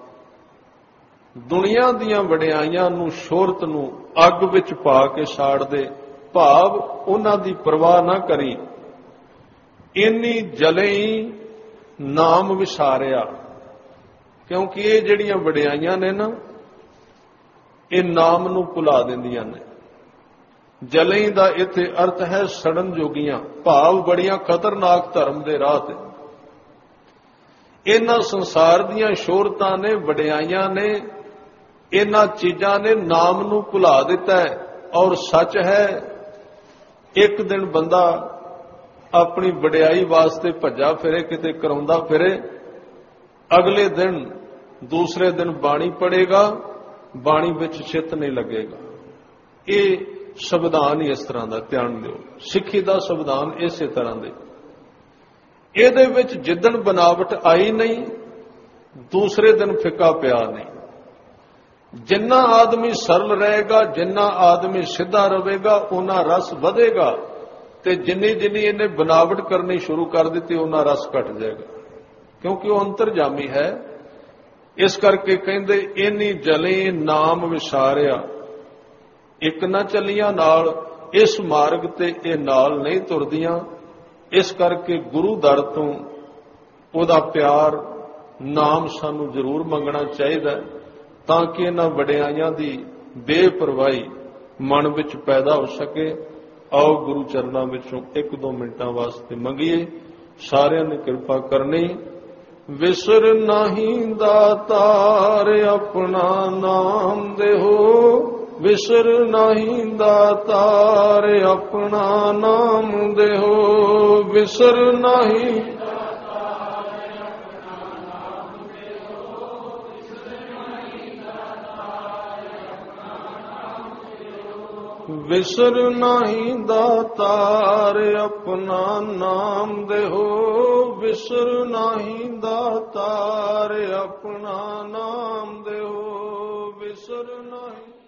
ਦੁਨੀਆ ਦੀਆਂ ਵਡਿਆਈਆਂ ਨੂੰ, ਸ਼ੋਹਰਤ ਨੂੰ ਅੱਗ ਵਿੱਚ ਪਾ ਕੇ ਸਾੜ ਦੇ, ਭਾਵ ਉਹਨਾਂ ਦੀ ਪਰਵਾਹ ਨਾ ਕਰੀ। ਇੰਨੀ ਜਲਈ ਨਾਮ ਵਿਸਾਰਿਆ, ਕਿਉਂਕਿ ਇਹ ਜਿਹੜੀਆਂ ਵਡਿਆਈਆਂ ਨੇ ਨਾ, ਇਹ ਨਾਮ ਨੂੰ ਭੁਲਾ ਦਿੰਦੀਆਂ ਨੇ। ਜਲਈ ਦਾ ਇੱਥੇ ਅਰਥ ਹੈ ਸੜਨ ਜੋਗੀਆਂ, ਭਾਵ ਬੜੀਆਂ ਖਤਰਨਾਕ ਧਰਮ ਦੇ ਰਾਹ ਤੇ। ਇਹਨਾਂ ਸੰਸਾਰ ਦੀਆਂ ਸ਼ੋਹਰਤਾਂ ਨੇ, ਵਡਿਆਈਆਂ ਨੇ, ਇਹਨਾਂ ਚੀਜ਼ਾਂ ਨੇ ਨਾਮ ਨੂੰ ਭੁਲਾ ਦਿੱਤਾ ਹੈ। ਔਰ ਸੱਚ ਹੈ, ਇੱਕ ਦਿਨ ਬੰਦਾ ਆਪਣੀ ਵਡਿਆਈ ਵਾਸਤੇ ਭੱਜਾ ਫਿਰੇ, ਕਿਤੇ ਕਰਾਉਂਦਾ ਫਿਰੇ, ਅਗਲੇ ਦਿਨ, ਦੂਸਰੇ ਦਿਨ ਬਾਣੀ ਪੜ੍ਹੇਗਾ, ਬਾਣੀ ਵਿੱਚ ਚਿੱਤ ਨਹੀਂ ਲੱਗੇਗਾ। ਇਹ ਸੰਵਿਧਾਨ ਹੀ ਇਸ ਤਰ੍ਹਾਂ ਦਾ, ਧਿਆਨ ਦਿਓ। ਸਿੱਖੀ ਦਾ ਸੰਵਿਧਾਨ ਇਸੇ ਤਰ੍ਹਾਂ ਦੇ। ਇਹਦੇ ਵਿੱਚ ਜਿੱਦਣ ਬਨਾਵਟ ਆਈ ਨਹੀਂ, ਦੂਸਰੇ ਦਿਨ ਫਿੱਕਾ ਪਿਆ ਨਹੀਂ। ਜਿੰਨਾ ਆਦਮੀ ਸਰਲ ਰਹੇਗਾ, ਜਿੰਨਾ ਆਦਮੀ ਸਿੱਧਾ ਰਹੇਗਾ, ਉਹਨਾਂ ਰਸ ਵਧੇਗਾ, ਤੇ ਜਿੰਨੀ ਜਿੰਨੀ ਇਹਨੇ ਬਨਾਵਟ ਕਰਨੀ ਸ਼ੁਰੂ ਕਰ ਦਿੱਤੀ, ਉਹਨਾਂ ਰਸ ਘਟ ਜਾਏਗਾ, ਕਿਉਂਕਿ ਉਹ ਅੰਤਰਜਾਮੀ ਹੈ। ਇਸ ਕਰਕੇ ਕਹਿੰਦੇ ਇੰਨੀ ਜਲੇ ਨਾਮ ਵਿਸਾਰਿਆ, ਇੱਕ ਨਾ ਚੱਲੀਆਂ ਨਾਲ, ਇਸ ਮਾਰਗ ਤੇ ਇਹ ਨਾਲ ਨਹੀਂ ਤੁਰਦੀਆਂ। ਇਸ ਕਰਕੇ ਗੁਰੂ ਦਰ ਤੋਂ ਉਹਦਾ ਪਿਆਰ, ਨਾਮ ਸਾਨੂੰ ਜ਼ਰੂਰ ਮੰਗਣਾ ਚਾਹੀਦਾ, ਤਾਂ ਕਿ ਇਹਨਾਂ ਵਡਿਆਈਆਂ ਦੀ ਬੇਪਰਵਾਹੀ ਮਨ ਵਿੱਚ ਪੈਦਾ ਹੋ ਸਕੇ। ਆਓ ਗੁਰੂ ਚਰਨਾਂ ਵਿੱਚੋਂ ਇੱਕ ਦੋ ਮਿੰਟਾਂ ਵਾਸਤੇ ਮੰਗੀਏ, ਸਾਰਿਆਂ ਨੇ ਕਿਰਪਾ ਕਰਨੀ। ਵਿਸਰ ਨਹੀਂ ਦਾਤਾਰ ਆਪਣਾ ਨਾਮ ਦੇਹੋ, ਵਿਸਰ ਨਹੀਂ ਦਾਤਾਰ ਆਪਣਾ ਨਾਮ ਦੇਹੋ, ਵਿਸਰ ਨਹੀਂ ਵਿਸਰ ਨਹੀਂ ਦਾਤਾਰ ਆਪਣਾ ਨਾਮ ਦੇਹੋ, ਵਿਸਰ ਨਹੀਂ ਦਾਤਾਰ ਆਪਣਾ ਨਾਮ ਦੇਹੋ, ਵਿਸਰ ਨਹੀਂ।